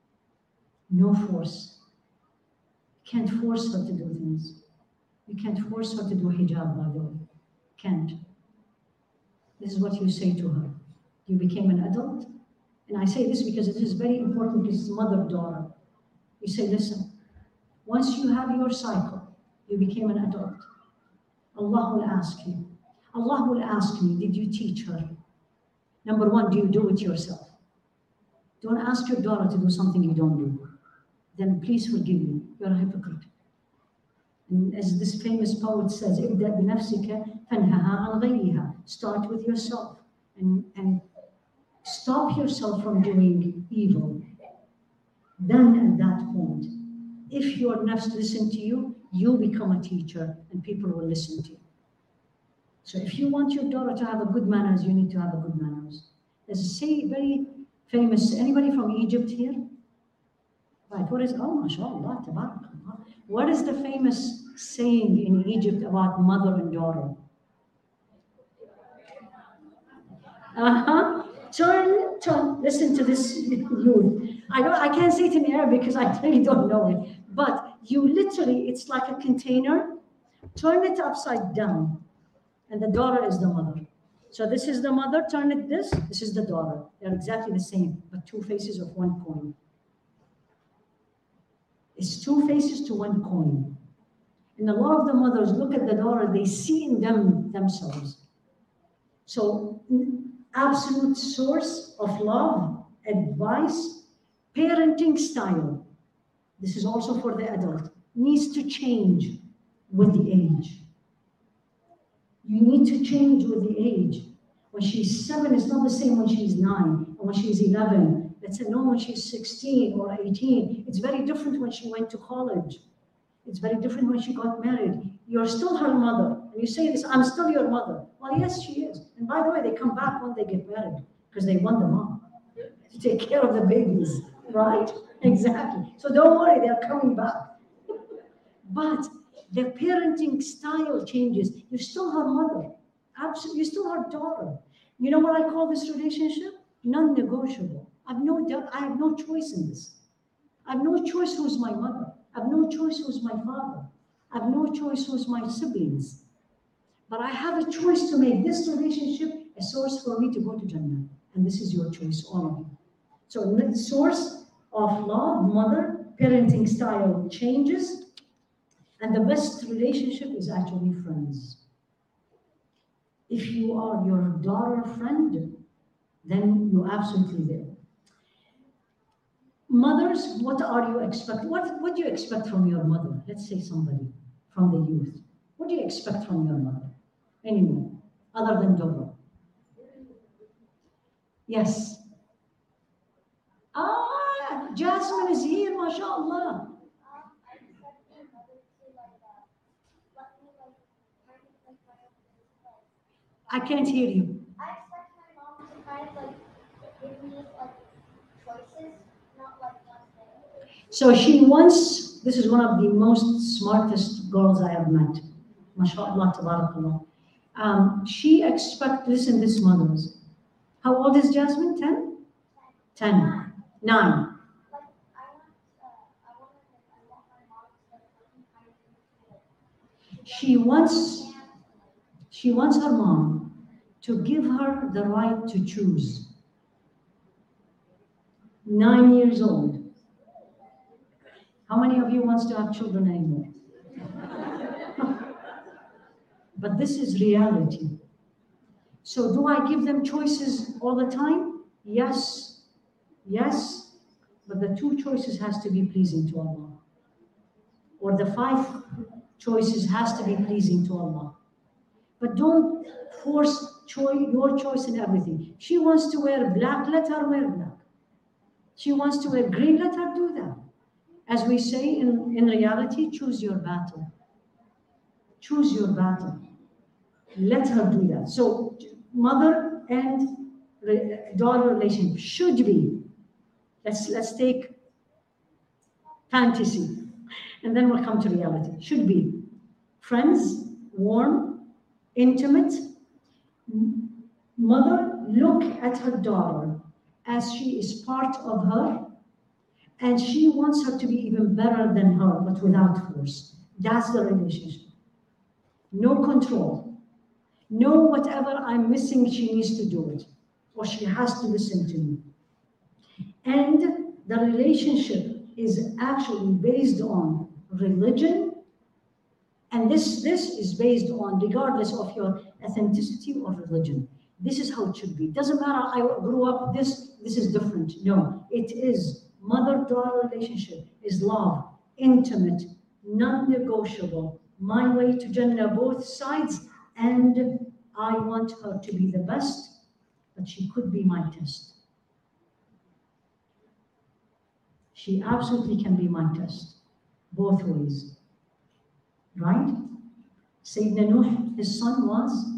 No force. You can't force her to do things. You can't force her to do hijab, by the way. Can't. This is what you say to her. You became an adult. And I say this because it is very important because it's mother-daughter. You say, listen, once you have your cycle, you became an adult. Allah will ask you. Allah will ask me, did you teach her? Number 1, do you do it yourself? Don't ask your daughter to do something you don't do. Then please forgive me. You're a hypocrite. And as this famous poet says, "Ibda binafsika fanhaha an ghayriha." Start with yourself and stop yourself from doing evil. Then at that point, if your nafs listen to you, you become a teacher and people will listen to you. So if you want your daughter to have a good manners, you need to have a good manners. There's a very famous, anybody from Egypt here? Right, mashallah, tabarakallah. What is the famous saying in Egypt about mother and daughter? Turn, listen to this youth. I can't say it in Arabic because I really don't know it. But you literally, it's like a container, turn it upside down, and the daughter is the mother. So this is the mother, turn it this is the daughter. They're exactly the same, but 2 faces of 1 coin. It's 2 faces to 1 coin. And a lot of the mothers look at the daughter, they see in themselves. So absolute source of love, advice, parenting style. This is also for the adult. Needs to change with the age. You need to change with the age. When she's 7, it's not the same when she's 9, or when she's 11. Let's say no, when she's 16 or 18. It's very different when she went to college. It's very different when she got married. you're still her mother. And you say this, I'm still your mother. Well, yes, she is. And by the way, they come back when they get married because they want the mom to take care of the babies, right? Exactly. So don't worry, they're coming back. But the parenting style changes. You're still her mother. Absolutely, you're still her daughter. You know what I call this relationship? Non-negotiable. I have no choice in this. I have no choice who's my mother. I have no choice who's my father. I have no choice who's my siblings. But I have a choice to make this relationship a source for me to go to Jannah. And this is your choice, all of you. So the source of love, mother, parenting style changes. And the best relationship is actually friends. If you are your daughter friend, then you're absolutely there. Mothers, what are you expect? What do you expect from your mother? Let's say somebody from the youth. What do you expect from your mother? Anyone other than Dora? Yes. Jasmine is here, mashallah. I can't hear you. I expect my mom to kind of give me choices, not nothing. So she wants, this is one of the most smartest girls I have met. MashaAllah, tabarakallah. She expects, listen, this mothers. How old is Jasmine? 10? 10. 9. I want my mom to She wants her mom to give her the right to choose. 9 years old. How many of you wants to have children anymore? But this is reality. So do I give them choices all the time? Yes. Yes. But the 2 choices has to be pleasing to Allah. Or the 5 choices has to be pleasing to Allah. But don't force your choice in everything. She wants to wear black, let her wear black. She wants to wear green, let her do that. As we say in reality, choose your battle. Choose your battle. Let her do that. So mother and daughter relationship should be, let's take fantasy, and then we'll come to reality. Should be friends, warm, intimate. Mother look at her daughter as she is part of her, and she wants her to be even better than her, but without force. That's the relationship. No control. No, whatever I'm missing, she needs to do it, or she has to listen to me. And the relationship is actually based on religion, and this is based on, regardless of your ethnicity or religion. This is how it should be. Doesn't matter, I grew up this is different. No, it is mother-daughter relationship is love, intimate, non-negotiable, my way to Jannah, both sides, and I want her to be the best, but she could be my test. She absolutely can be my test, both ways. Right? Sayyidina Nuh, his son was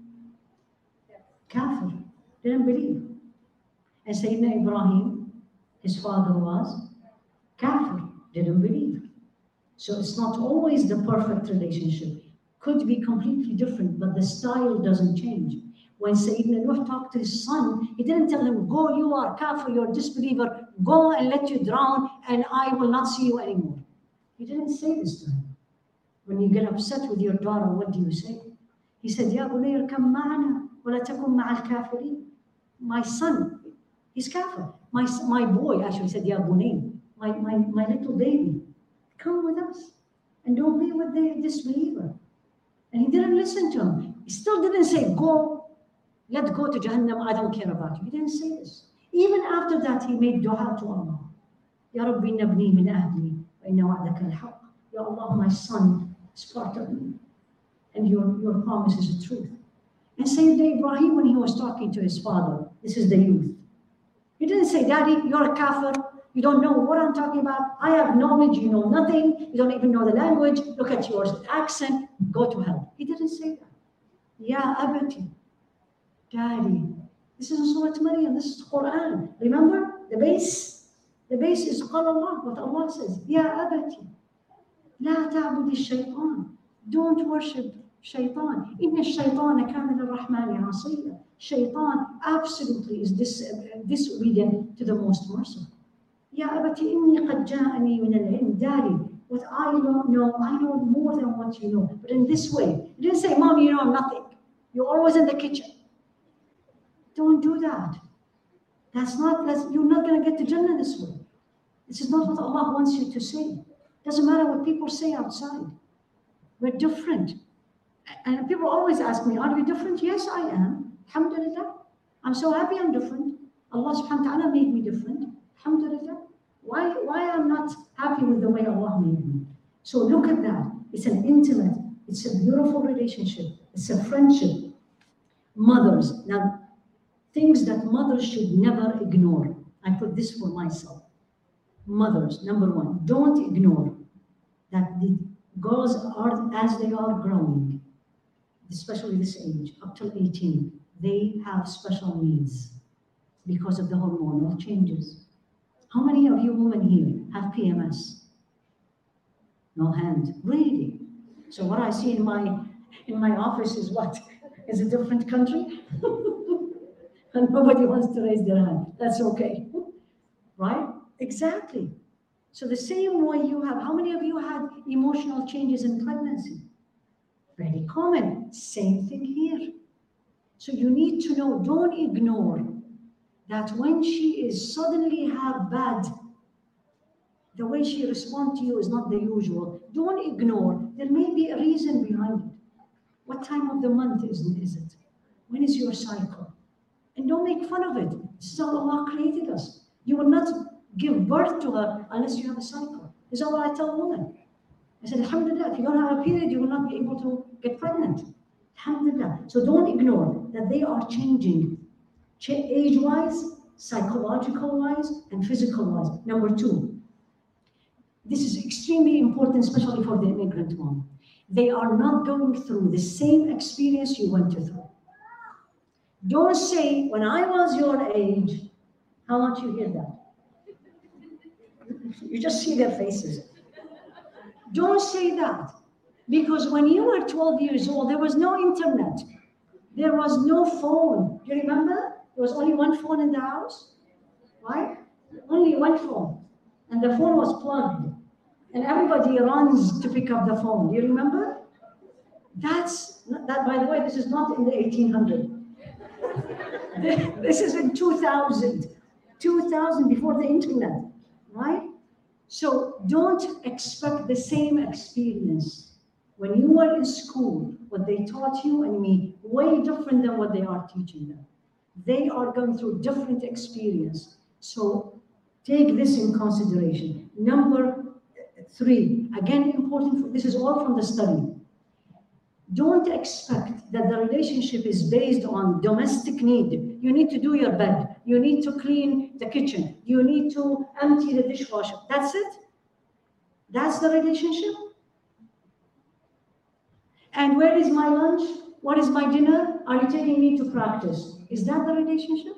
kafir, didn't believe. And Sayyidina Ibrahim, his father was kafir, didn't believe. So it's not always the perfect relationship. Could be completely different, but the style doesn't change. When Sayyidina Nuh talked to his son, he didn't tell him, go, you are kafir, you're a disbeliever, go and let you drown, and I will not see you anymore. He didn't say this to him. When you get upset with your daughter, what do you say? He said, Ya bunayya kam ma'ana, wa la takum ma'al kafirin. My son, he's kafir. My boy actually said, Ya bunayya, my little baby, come with us, and don't be with the disbeliever. And he didn't listen to him. He still didn't say, go, let's go to Jahannam, I don't care about you. He didn't say this. Even after that, he made dua to Allah. Ya Rabbi nabni min ahli, wa inna wa'daka al-haq. Ya Allah, my son is part of me, and your promise is the truth. And Sayyidina Ibrahim, when he was talking to his father, this is the youth. He didn't say, Daddy, you're a kafir, You don't know what I'm talking about. I have knowledge, you know nothing. You don't even know the language. Look at your accent. Go to hell. He didn't say that. Ya abati, Daddy. This is Surah Maryam. This is Quran. Remember the base? The base is Qala Allah, what Allah says. Ya abati, la ta'budi shaytan. Don't worship shaitan. Inna shaytana kana lirrahmani asiya. Shaitan absolutely is disobedient to the most merciful. Ya abati inni qad ja'ani min al-ilm. Daddy, what I don't know, I know more than what you know. But in this way, he didn't say, Mom, you know nothing. You're always in the kitchen. Don't do that. You're not going to get to Jannah this way. This is not what Allah wants you to say. Doesn't matter what people say outside. We're different. And people always ask me, are you different? Yes, I am. Alhamdulillah. I'm so happy I'm different. Allah subhanahu wa ta'ala made me different. Alhamdulillah. Why I'm not happy with the way Allah made me? So look at that. It's an intimate, it's a beautiful relationship. It's a friendship. Mothers. Now, things that mothers should never ignore. I put this for myself. Mothers, number one, don't ignore that the girls are, as they are growing, especially this age, up till 18, they have special needs because of the hormonal changes. How many of you women here have PMS? No hand, really? So what I see in my office is what? Is a different country? And nobody wants to raise their hand. That's okay, right? Exactly. So the same way you have, how many of you had emotional changes in pregnancy? Very common. Same thing here. So you need to know, don't ignore that when she is suddenly have bad, the way she responds to you is not the usual. Don't ignore. There may be a reason behind it. What time of the month is it? When is your cycle? And don't make fun of it. This is how Allah created us. You will not give birth to her unless you have a cycle. This is what I tell women. I said, Alhamdulillah, if you don't have a period, you will not be able to get pregnant. Alhamdulillah. So don't ignore that they are changing age-wise, psychological-wise, and physical-wise. Number two, this is extremely important, especially for the immigrant mom. They are not going through the same experience you went through. Don't say, when I was your age, how much you hear that? You just see their faces. Don't say that. Because when you were 12 years old, there was no internet. There was no phone. Do you remember? There was only one phone in the house, right? Only one phone. And the phone was plugged. And everybody runs to pick up the phone. Do you remember? That, by the way, this is not in the 1800s. This is in 2000. 2000, before the internet, right? So don't expect the same experience. When you were in school, what they taught you and me, way different than what they are teaching them. They are going through different experience. So take this in consideration. Number three, again important, this is all from the study. Don't expect that the relationship is based on domestic need. You need to do your bed. You need to clean the kitchen. You need to empty the dishwasher. That's it? That's the relationship? And where is my lunch? What is my dinner? Are you taking me to practice? Is that the relationship?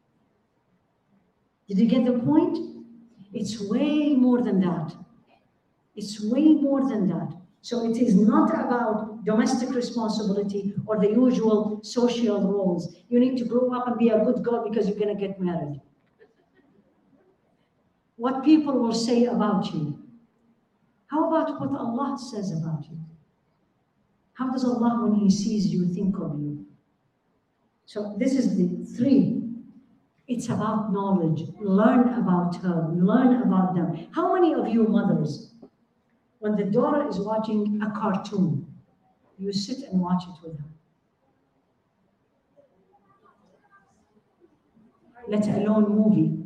Did you get the point? It's way more than that. It's way more than that. So it is not about domestic responsibility or the usual social roles. You need to grow up and be a good girl because you're going to get married. What people will say about you. How about what Allah says about you? How does Allah, when He sees you, think of you? So this is the three. It's about knowledge. Learn about her. Learn about them. How many of you mothers, when the daughter is watching a cartoon, you sit and watch it with her? Let alone movie.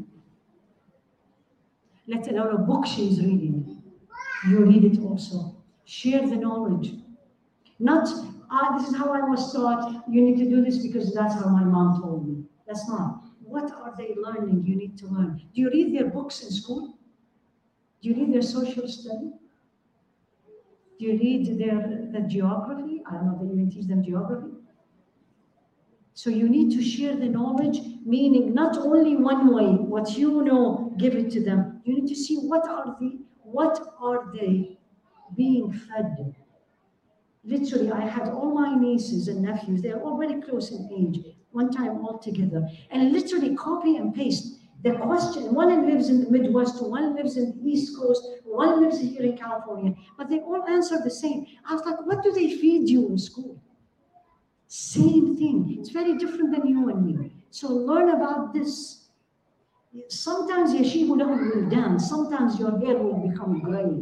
Let alone a book she is reading. You read it also. Share the knowledge. Not, this is how I was taught, you need to do this because that's how my mom told me. That's not. What are they learning? You need to learn. Do you read their books in school? Do you read their social study? Do you read the geography? I don't know if they even teach them geography. So you need to share the knowledge, meaning not only one way, what you know, give it to them. You need to see what are they being fed. Literally, I had all my nieces and nephews, they're all very close in age, one time all together, and literally copy and paste the question. One lives in the Midwest, one lives in the East Coast, one lives here in California, but they all answer the same. I was like, what do they feed you in school? Same thing. It's very different than you and me. So learn about this. Sometimes yashibu lahu will dance, sometimes your hair will become gray.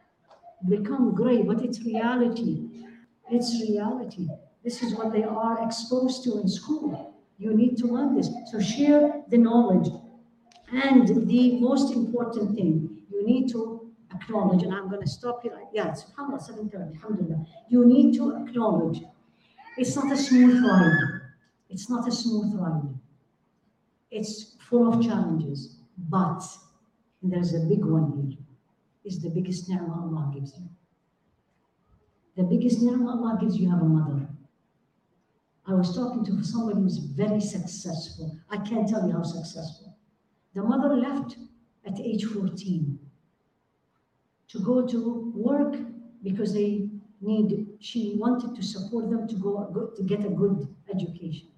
But it's reality. It's reality. This is what they are exposed to in school. You need to learn this. So share the knowledge. And the most important thing, you need to acknowledge, and I'm going to stop here. Yeah, subhanAllah, 7:30, alhamdulillah. You need to acknowledge. It's not a smooth ride. It's not a smooth ride. It's full of challenges. But there's a big one here. It's the biggest ni'mah Allah gives you. The biggest ni'mah Allah gives you, have a mother. I was talking to somebody who's very successful. I can't tell you how successful. The mother left at age 14 to go to work because she wanted to support them to get a good education.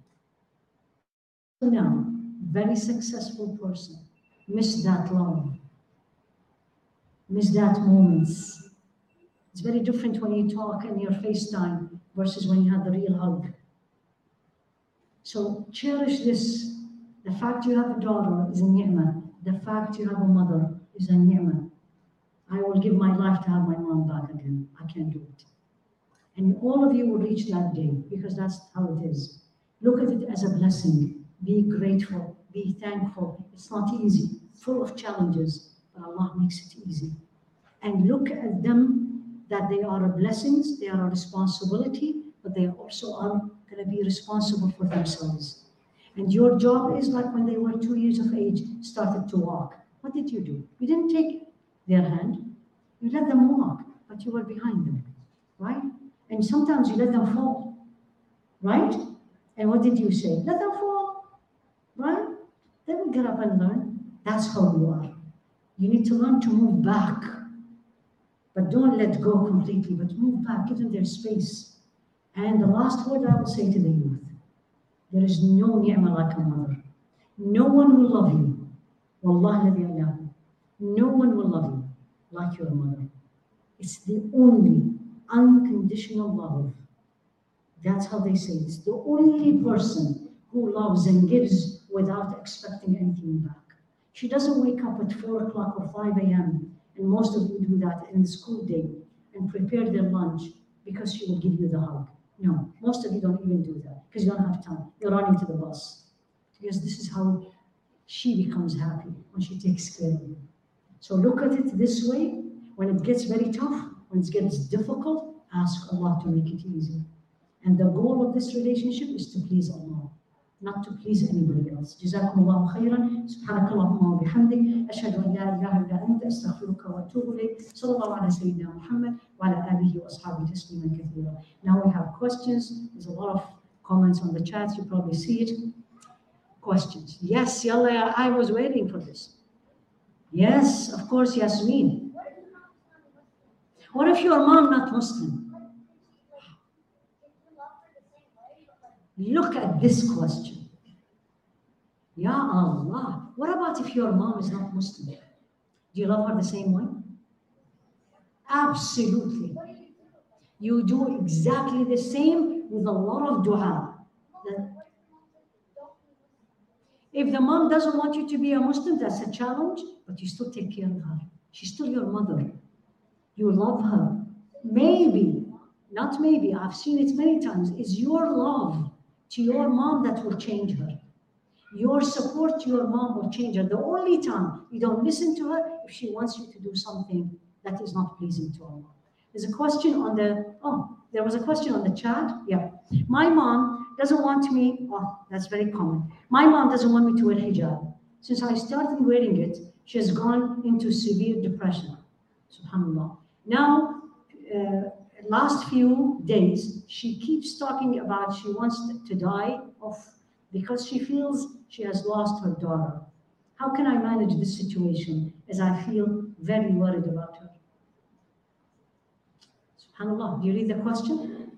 Now, very successful person, missed that love, missed that moments. It's very different when you talk in your FaceTime versus when you have the real hug. So cherish this. The fact you have a daughter is a ni'mah. The fact you have a mother is a ni'mah. I will give my life to have my mom back again. I can't do it. And all of you will reach that day because that's how it is. Look at it as a blessing. Be grateful. Be thankful. It's not easy. Full of challenges, but Allah makes it easy. And look at them that they are blessings, they are a responsibility, but they also are going to be responsible for themselves. And your job is like when they were 2 years of age, started to walk. What did you do? You didn't take their hand. You let them walk, but you were behind them, right? And sometimes you let them fall, right? And what did you say? Let them fall, right? They will get up and learn. That's how you are. You need to learn to move back. But don't let go completely, but move back, give them their space. And the last word I will say to the youth, there is no ni'mah like a mother. No one will love you. Wallahi, no one will love you like your mother. It's the only unconditional love. That's how they say it. It's the only person who loves and gives without expecting anything back. She doesn't wake up at 4 o'clock or 5 a.m. and most of you do that in the school day and prepare their lunch because she will give you the hug. No, most of you don't even do that because you don't have time. You're running to the bus because this is how she becomes happy when she takes care of you. So look at it this way. When it gets very tough, when it gets difficult, ask Allah to make it easy. And the goal of this relationship is to please Allah, not to please anybody else. جزاكم الله خيرا. سبحانك اللهم وبحمدك. أشهد أن لا إله إلا أنت أستغفرك وأتوب إليك. صلى الله على سيدنا محمد وعلى آله وأصحابه تسليما كثيرا. Now we have questions. There's a lot of comments on the chat. You probably see it. Questions. Yes, Yalla, I was waiting for this. Yes, of course, Yasmin. What if your mom not Muslim? Look at this question. Ya Allah, what about if your mom is not Muslim? Do you love her the same way? Absolutely. You do exactly the same with a lot of dua. If the mom doesn't want you to be a Muslim, that's a challenge, but you still take care of her. She's still your mother. You love her. Maybe, not maybe, I've seen it many times, it's your love to your mom that will change her. Your support to your mom will change her. The only time you don't listen to her if she wants you to do something that is not pleasing to Allah. There's a question on there was a question on the chat. Yeah. My mom doesn't want me, oh, that's very common. My mom doesn't want me to wear hijab. Since I started wearing it, she has gone into severe depression. SubhanAllah. Now, last few days, she keeps talking about she wants to die off because she feels she has lost her daughter. How can I manage this situation as I feel very worried about her? SubhanAllah, do you read the question?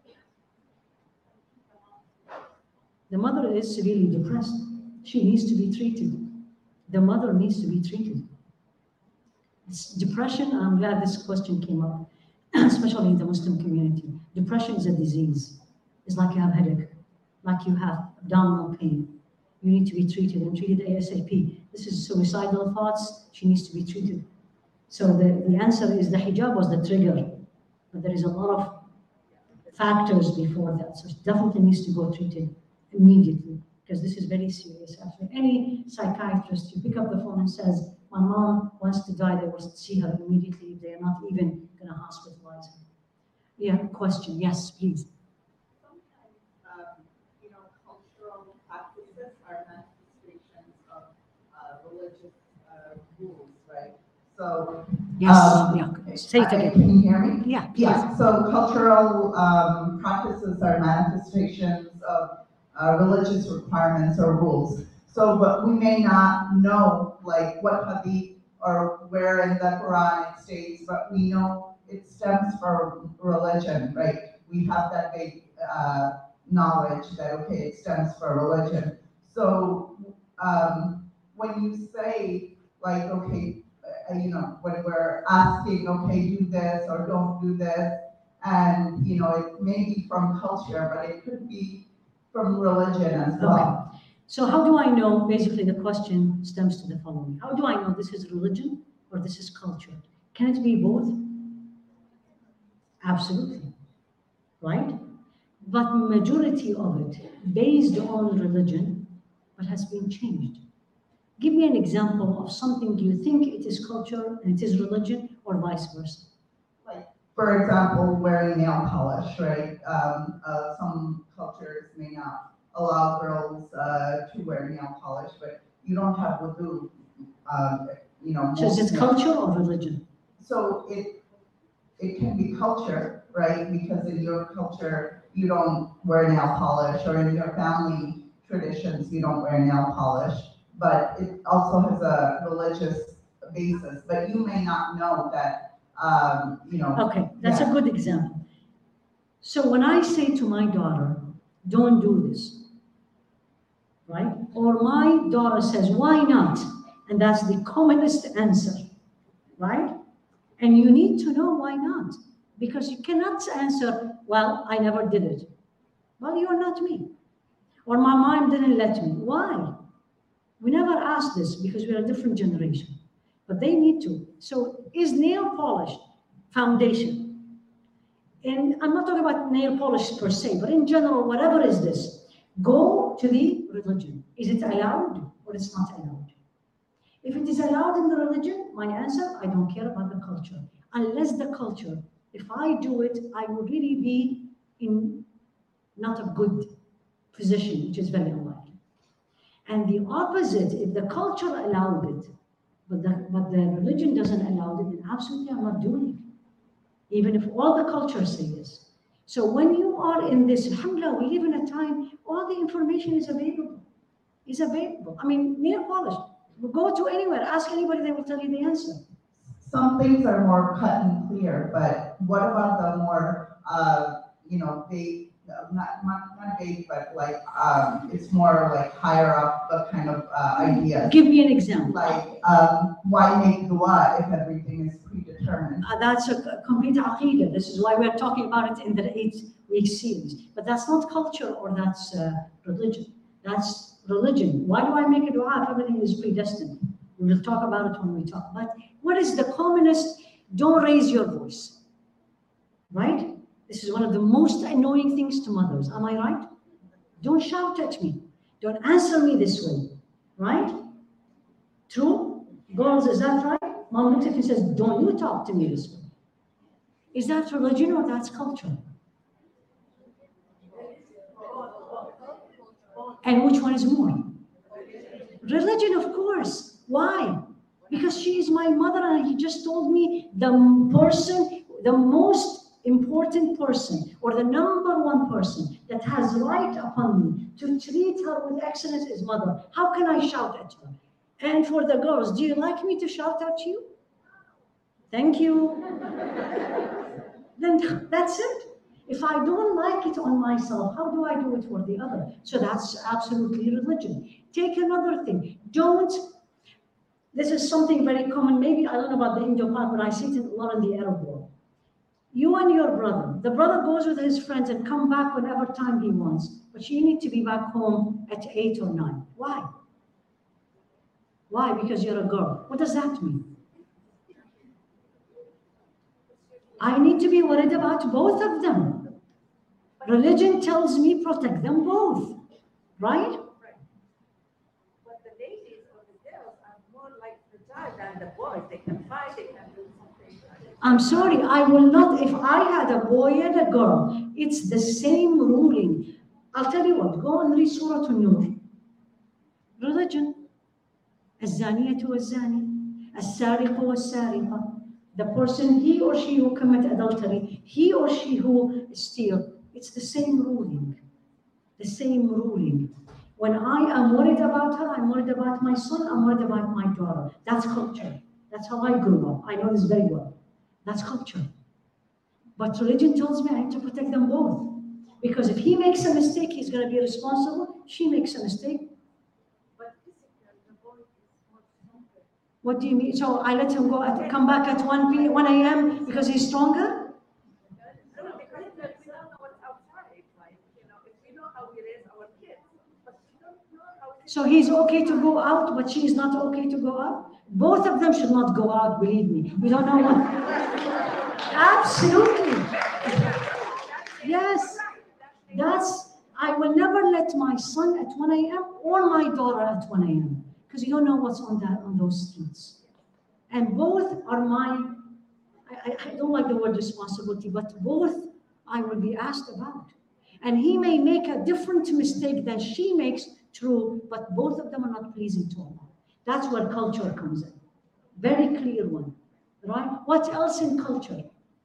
The mother is severely depressed. She needs to be treated. The mother needs to be treated. This depression, I'm glad this question came up, especially in the Muslim community. Depression is a disease. It's like you have a headache, like you have abdominal pain. You need to be treated and treated ASAP. This is suicidal thoughts. She needs to be treated. So the answer is the hijab was the trigger, but there is a lot of factors before that. So she definitely needs to go treated immediately because this is very serious. Actually, any psychiatrist, you pick up the phone and says, my mom wants to die, they will see her immediately. They are not even going to hospitalize her. Yeah, question. Yes, please. Sometimes, cultural practices are manifestations of religious rules, right? So, yes, say it again. Can you hear me? Yeah, please. Yeah, so cultural practices are manifestations of religious requirements or rules. So, but we may not know like what hadith or where in the Quran it states, but we know it stems from religion, right? We have that big knowledge that, okay, it stems from religion. So when you say like, okay, when we're asking, okay, do this or don't do this, and it may be from culture, but it could be from religion as well. Okay. So how do I know, basically the question stems to the following. How do I know this is religion or this is culture? Can it be both? Absolutely, right? But majority of it based on religion, but has been changed. Give me an example of something you think it is culture and it is religion or vice versa. Like, for example, wearing nail polish, right? Some cultures may not allow girls to wear nail polish, but you don't have wudu, So is it culture or religion? So it can be culture, right? Because in your culture, you don't wear nail polish, or in your family traditions, you don't wear nail polish, but it also has a religious basis, but you may not know that, Okay, that's a good example. So when I say to my daughter, don't do this, right? Or my daughter says, why not? And that's the commonest answer, right? And you need to know why not. Because you cannot answer, well, I never did it. Well, you're not me. Or my mom didn't let me. Why? We never asked this because we're a different generation. But they need to. So is nail polish foundation? And I'm not talking about nail polish per se, but in general, whatever is this, go to the religion. Is it allowed or it's not allowed? If it is allowed in the religion, my answer, I don't care about the culture. Unless the culture, if I do it, I would really be in not a good position, which is very unlikely. And the opposite, if the culture allowed it, but the religion doesn't allow it, then absolutely I'm not doing it. Even if all the cultures say yes. So when you are in this, alhamdulillah, we live in a time, all the information is available. Is available. I mean, nail polish. Go to anywhere, ask anybody, they will tell you the answer. Some things are more cut and clear, but what about the more, vague, not vague, but like, it's more like higher up the kind of ideas. Give me an example. Like, why make dua if everything is predetermined? That's a complete aqidah. This is why we're talking about it in the 8-week series. But that's not culture or that's religion. That's religion. Why do I make a dua if everything is predestined? We will talk about it when we talk. But what is the commonest? Don't raise your voice. Right? This is one of the most annoying things to mothers. Am I right? Don't shout at me. Don't answer me this way. Right? True? Girls, is that right? Mom looks at me and says, don't you talk to me this way. Is that religion or that's culture? And which one is more? Religion, of course. Why? Because she is my mother, and he just told me the person, the most important person, or the number one person that has right upon me to treat her with excellence is mother. How can I shout at her? And for the girls, do you like me to shout at you? Thank you. Then that's it. If I don't like it on myself, how do I do it for the other? So that's absolutely religion. Take another thing. This is something very common. Maybe I don't know about the Indo part, but I see it a lot in the Arab world. You and your brother. The brother goes with his friends and come back whenever time he wants. But you need to be back home at 8 or 9. Why? Why? Because you're a girl. What does that mean? I need to be worried about both of them. Religion tells me protect them both, right? But the ladies or the girls are more like the child than the boys. They can fight, they can do something. I'm sorry, I will not. If I had a boy and a girl, it's the same ruling. I'll tell you what, go and read Surah An-Nur. Religion. الزانية والزاني السارق والسارقة. The person, he or she who commit adultery, he or she who steal, it's the same ruling. The same ruling. When I am worried about her, I'm worried about my son, I'm worried about my daughter. That's culture. That's how I grew up. I know this very well. That's culture. But religion tells me I have to protect them both. Because if he makes a mistake, he's going to be responsible. She makes a mistake. But physically, the boy is more stronger. What do you mean? So I let him come back at 1 a.m. because he's stronger? No, because we don't know what's outside. Like, if we know how we raise our kids, but we don't know how. So he's okay to go out, but she's not okay to go out? Both of them should not go out, believe me. We don't know what. Absolutely. Yes. I will never let my son at 1 a.m. or my daughter at 1 a.m. because you don't know what's on those streets. And both are I don't like the word responsibility, but both I will be asked about. And he may make a different mistake than she makes, true, but both of them are not pleasing to Allah. That's where culture comes in. Very clear one, right? What else in culture?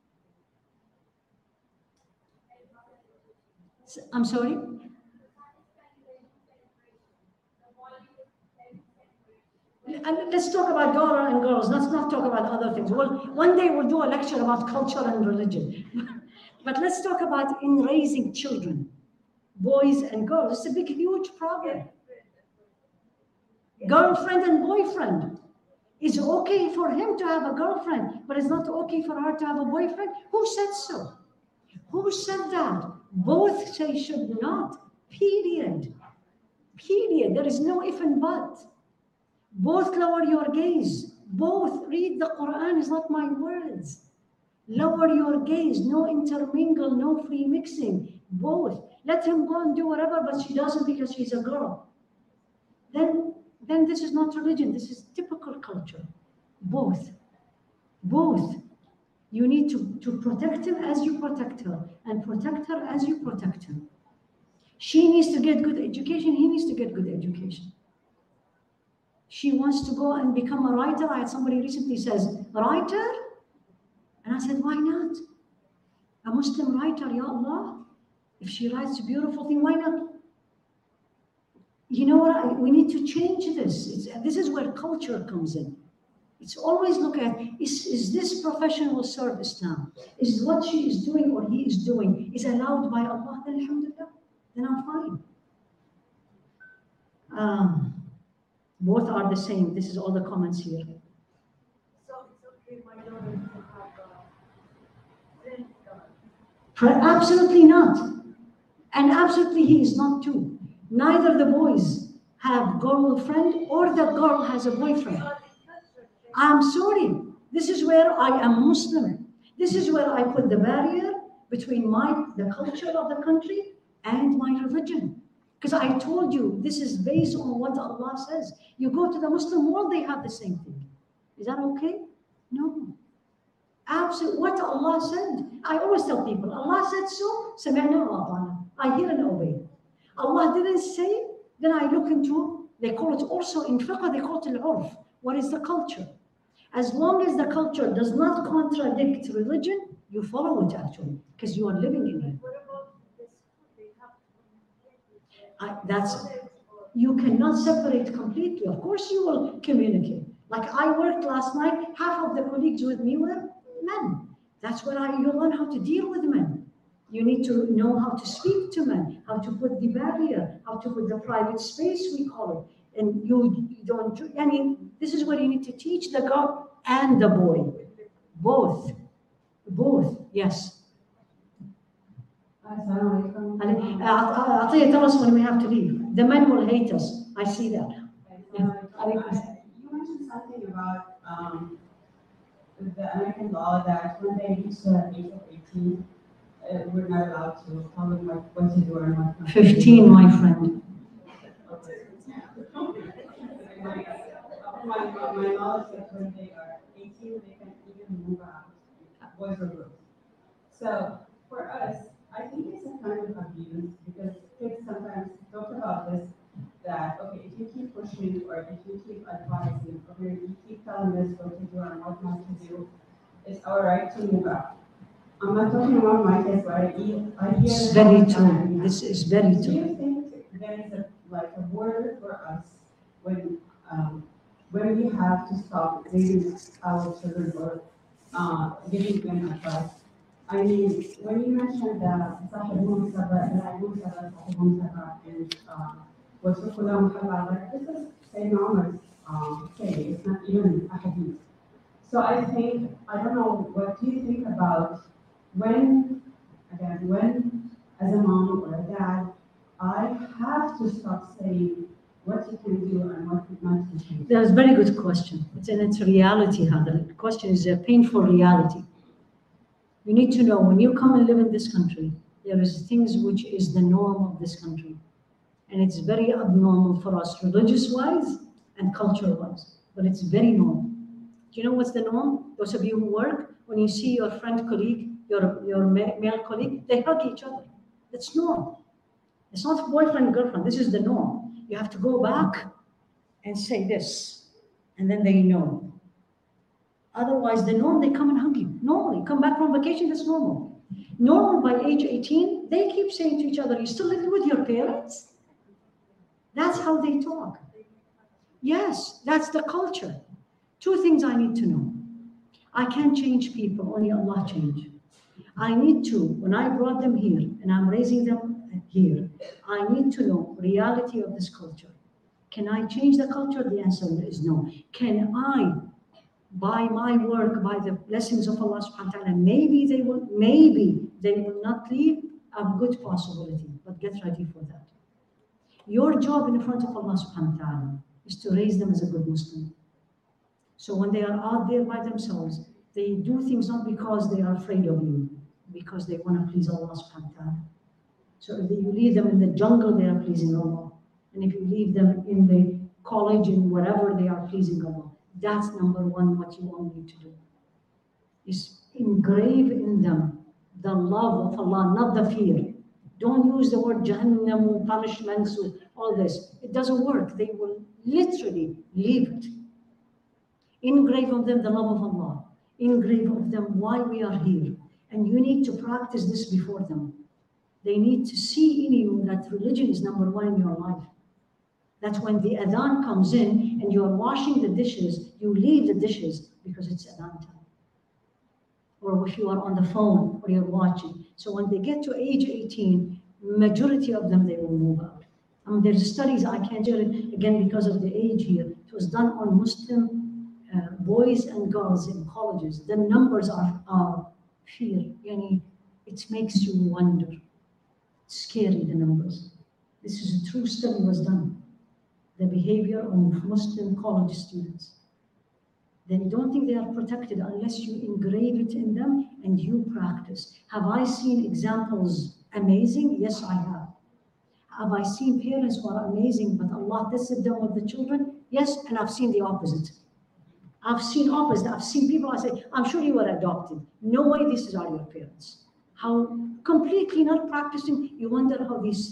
I'm sorry? And let's talk about daughter and girls. Let's not talk about other things. Well, one day we'll do a lecture about culture and religion. But let's talk about in raising children, boys and girls. It's a big, huge problem. Girlfriend and boyfriend. It's okay for him to have a girlfriend, but it's not okay for her to have a boyfriend. Who said so? Who said that? Both say should not. Period. Period. There is no if and but. Both lower your gaze. Both read the Quran is not my words. Lower your gaze. No intermingle, no free mixing. Both. Let him go and do whatever, but she doesn't because she's a girl. Then this is not religion. This is typical culture. Both. Both. You need to protect him as you protect her, and protect her as you protect him. She needs to get good education. He needs to get good education. She wants to go and become a writer. I had somebody recently says, writer? And I said, why not? A Muslim writer, Ya Allah. If she writes a beautiful thing, why not? You know what? We need to change this. This is where culture comes in. It's always look at, is this professional serve Islam? Is what she is doing or he is doing is allowed by Allah? Then alhamdulillah, then I'm fine. Both are the same. This is all the comments here. So it's okay, my daughter, to have Absolutely not. And absolutely he is not too. Neither the boys have girlfriend or the girl has a boyfriend. I'm sorry. This is where I am Muslim. This is where I put the barrier between the culture of the country and my religion. Because I told you, this is based on what Allah says. You go to the Muslim world, they have the same thing. Is that okay? No. Absolutely. What Allah said. I always tell people, Allah said so, سمعنا وأطعنا. I hear and obey. Allah didn't say, Then I look into, they call it also in fiqh, they call it al-urf. What is the culture? As long as the culture does not contradict religion, you follow it actually, because you are living in it. What about this? They have to That's, you cannot separate completely. Of course you will communicate. Like I worked last night, half of the colleagues with me were men. That's where you learn how to deal with men. You need to know how to speak to men, how to put the barrier, how to put the private space, we call it. And you don't, I mean, this is where you need to teach the girl and the boy. Both, yes. أعطيه ترس when we have to leave. The men will hate us. I see that. You mentioned something about the American law that when they reach the age of 18, we're not allowed to tell them what to do or not. 15, my friend. My knowledge is when they are 18, they can even move out, boys or girls. So for us, I think it's a kind of abuse because kids sometimes talk about this, that, okay, if you keep pushing or if you keep advising or if you keep telling us what to do and what not to do, it's our right to move out. I'm not talking about my case, but I hear It's very true. This is very Do true. you think there is a border for us when we have to stop raising our children or giving them advice? I mean, when you mentioned that صاحبهم سبع لاعبون سبع صاحبهم سبع and واتركوا لهم حل, this is Sayyidina Umar's say, it's not even a hadith. So I think, I don't know, what do you think about when as a mom or a dad, I have to stop saying what you can do and what not to do? That's a very good question. It's a reality, Heather. The question is a painful reality. You need to know when you come and live in this country, there is things which is the norm of this country. And it's very abnormal for us, religious-wise and culture-wise, but it's very normal. Do you know what's the norm? Those of you who work, when you see your friend, colleague, your male colleague, they hug each other. That's normal. It's not boyfriend, girlfriend. This is the norm. You have to go back and say this, and then they know. Otherwise, the norm, they come and hug you. Normally, come back from vacation, that's normal. Normal by age 18, they keep saying to each other, you still living with your parents? That's how they talk. Yes, that's the culture. Two things I need to know. I can't change people, only Allah change. I need to, when I brought them here and I'm raising them here, I need to know reality of this culture. Can I change the culture? The answer is no. Can I, by my work, by the blessings of Allah subhanahu wa ta'ala, maybe they will not leave? A good possibility, but get ready for that. Your job in front of Allah subhanahu wa ta'ala is to raise them as a good Muslim. So when they are out there by themselves, they do things not because they are afraid of you, because they want to please Allah subhanahu wa ta'ala. So if you leave them in the jungle, they are pleasing Allah. And if you leave them in the college and wherever, they are pleasing Allah. That's number one, what you all need to do. Is engrave in them the love of Allah, not the fear. Don't use the word Jahannam, punishments, all this. It doesn't work. They will literally leave it. Engrave of them the love of Allah. Engrave of them why we are here. And you need to practice this before them. They need to see in you that religion is number one in your life. That when the adhan comes in and you are washing the dishes, you leave the dishes because it's adhan time. Or if you are on the phone or you're watching. So when they get to age 18, majority of them, they will move out. I mean, there's studies, I can't share it again because of the age here. It was done on Muslim boys and girls in colleges. The numbers are fear. It makes you wonder. It's scary, the numbers. This is a true study was done. The behavior of Muslim college students. They don't think they are protected unless you engrave it in them and you practice. Have I seen examples amazing? Yes, I have. Have I seen parents who are amazing, but Allah tested them with the children? Yes, and I've seen the opposite. I've seen opposite. I've seen people, I say, I'm sure you were adopted. No way these are your parents. How completely not practicing, you wonder how these,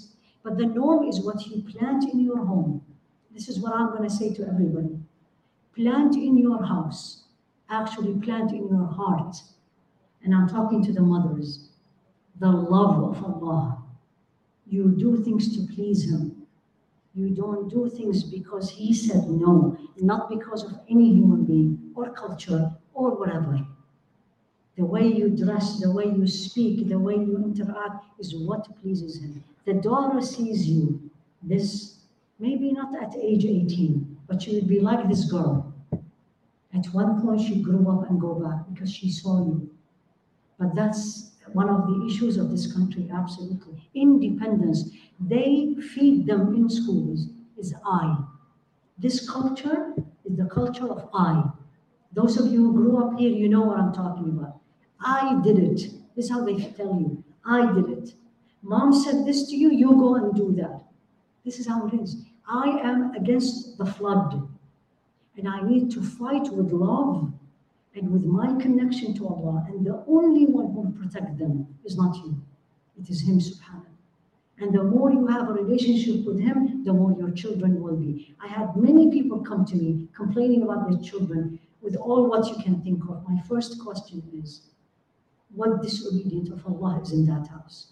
But the norm is what you plant in your home. This is what I'm going to say to everybody. Plant in your house. Actually plant in your heart. And I'm talking to the mothers. The love of Allah. You do things to please Him. You don't do things because He said no, not because of any human being or culture or whatever. The way you dress, the way you speak, the way you interact is what pleases Him. The daughter sees you, this, maybe not at age 18, but she would be like this girl. At one point she grew up and go back because she saw you. But that's one of the issues of this country, absolutely. Independence. They feed them in schools is I. This culture is the culture of I. Those of you who grew up here, you know what I'm talking about. I did it. This is how they tell you. I did it. Mom said this to you, you go and do that. This is how it is. I am against the flood. And I need to fight with love and with my connection to Allah. And the only one who will protect them is not you. It is Him, subhanahu. And the more you have a relationship with Him, the more your children will be. I had many people come to me complaining about their children with all what you can think of. My first question is, what disobedience of Allah is in that house?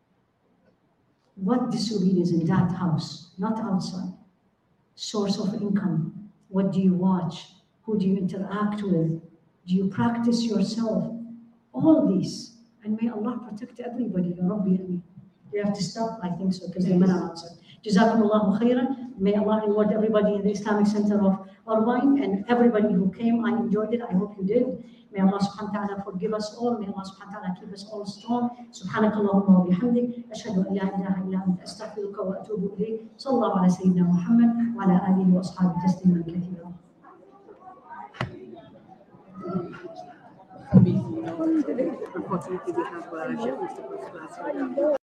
What disobedience in that house, not outside? Source of income. What do you watch? Who do you interact with? Do you practice yourself? All these. And may Allah protect everybody. Ya Rabbi, Ameen. We have to stop, I think so, because the men are outside. Jazakumullahu khairan. May Allah reward everybody in the Islamic Center of Irvine and everybody who came. I enjoyed it. I hope you did. May Allah subhanahu wa ta'ala forgive us all. May Allah subhanahu wa ta'ala keep us all strong. Subhanakallahumma wa bihamdik. Ashhadu an la ilaha illa anta astaghfiruka wa atubu ilayk. Sallallahu ala Sayyidina Muhammad wa ala alihi wa ashabihi tasliman kathira. Unfortunately, we have a shipment to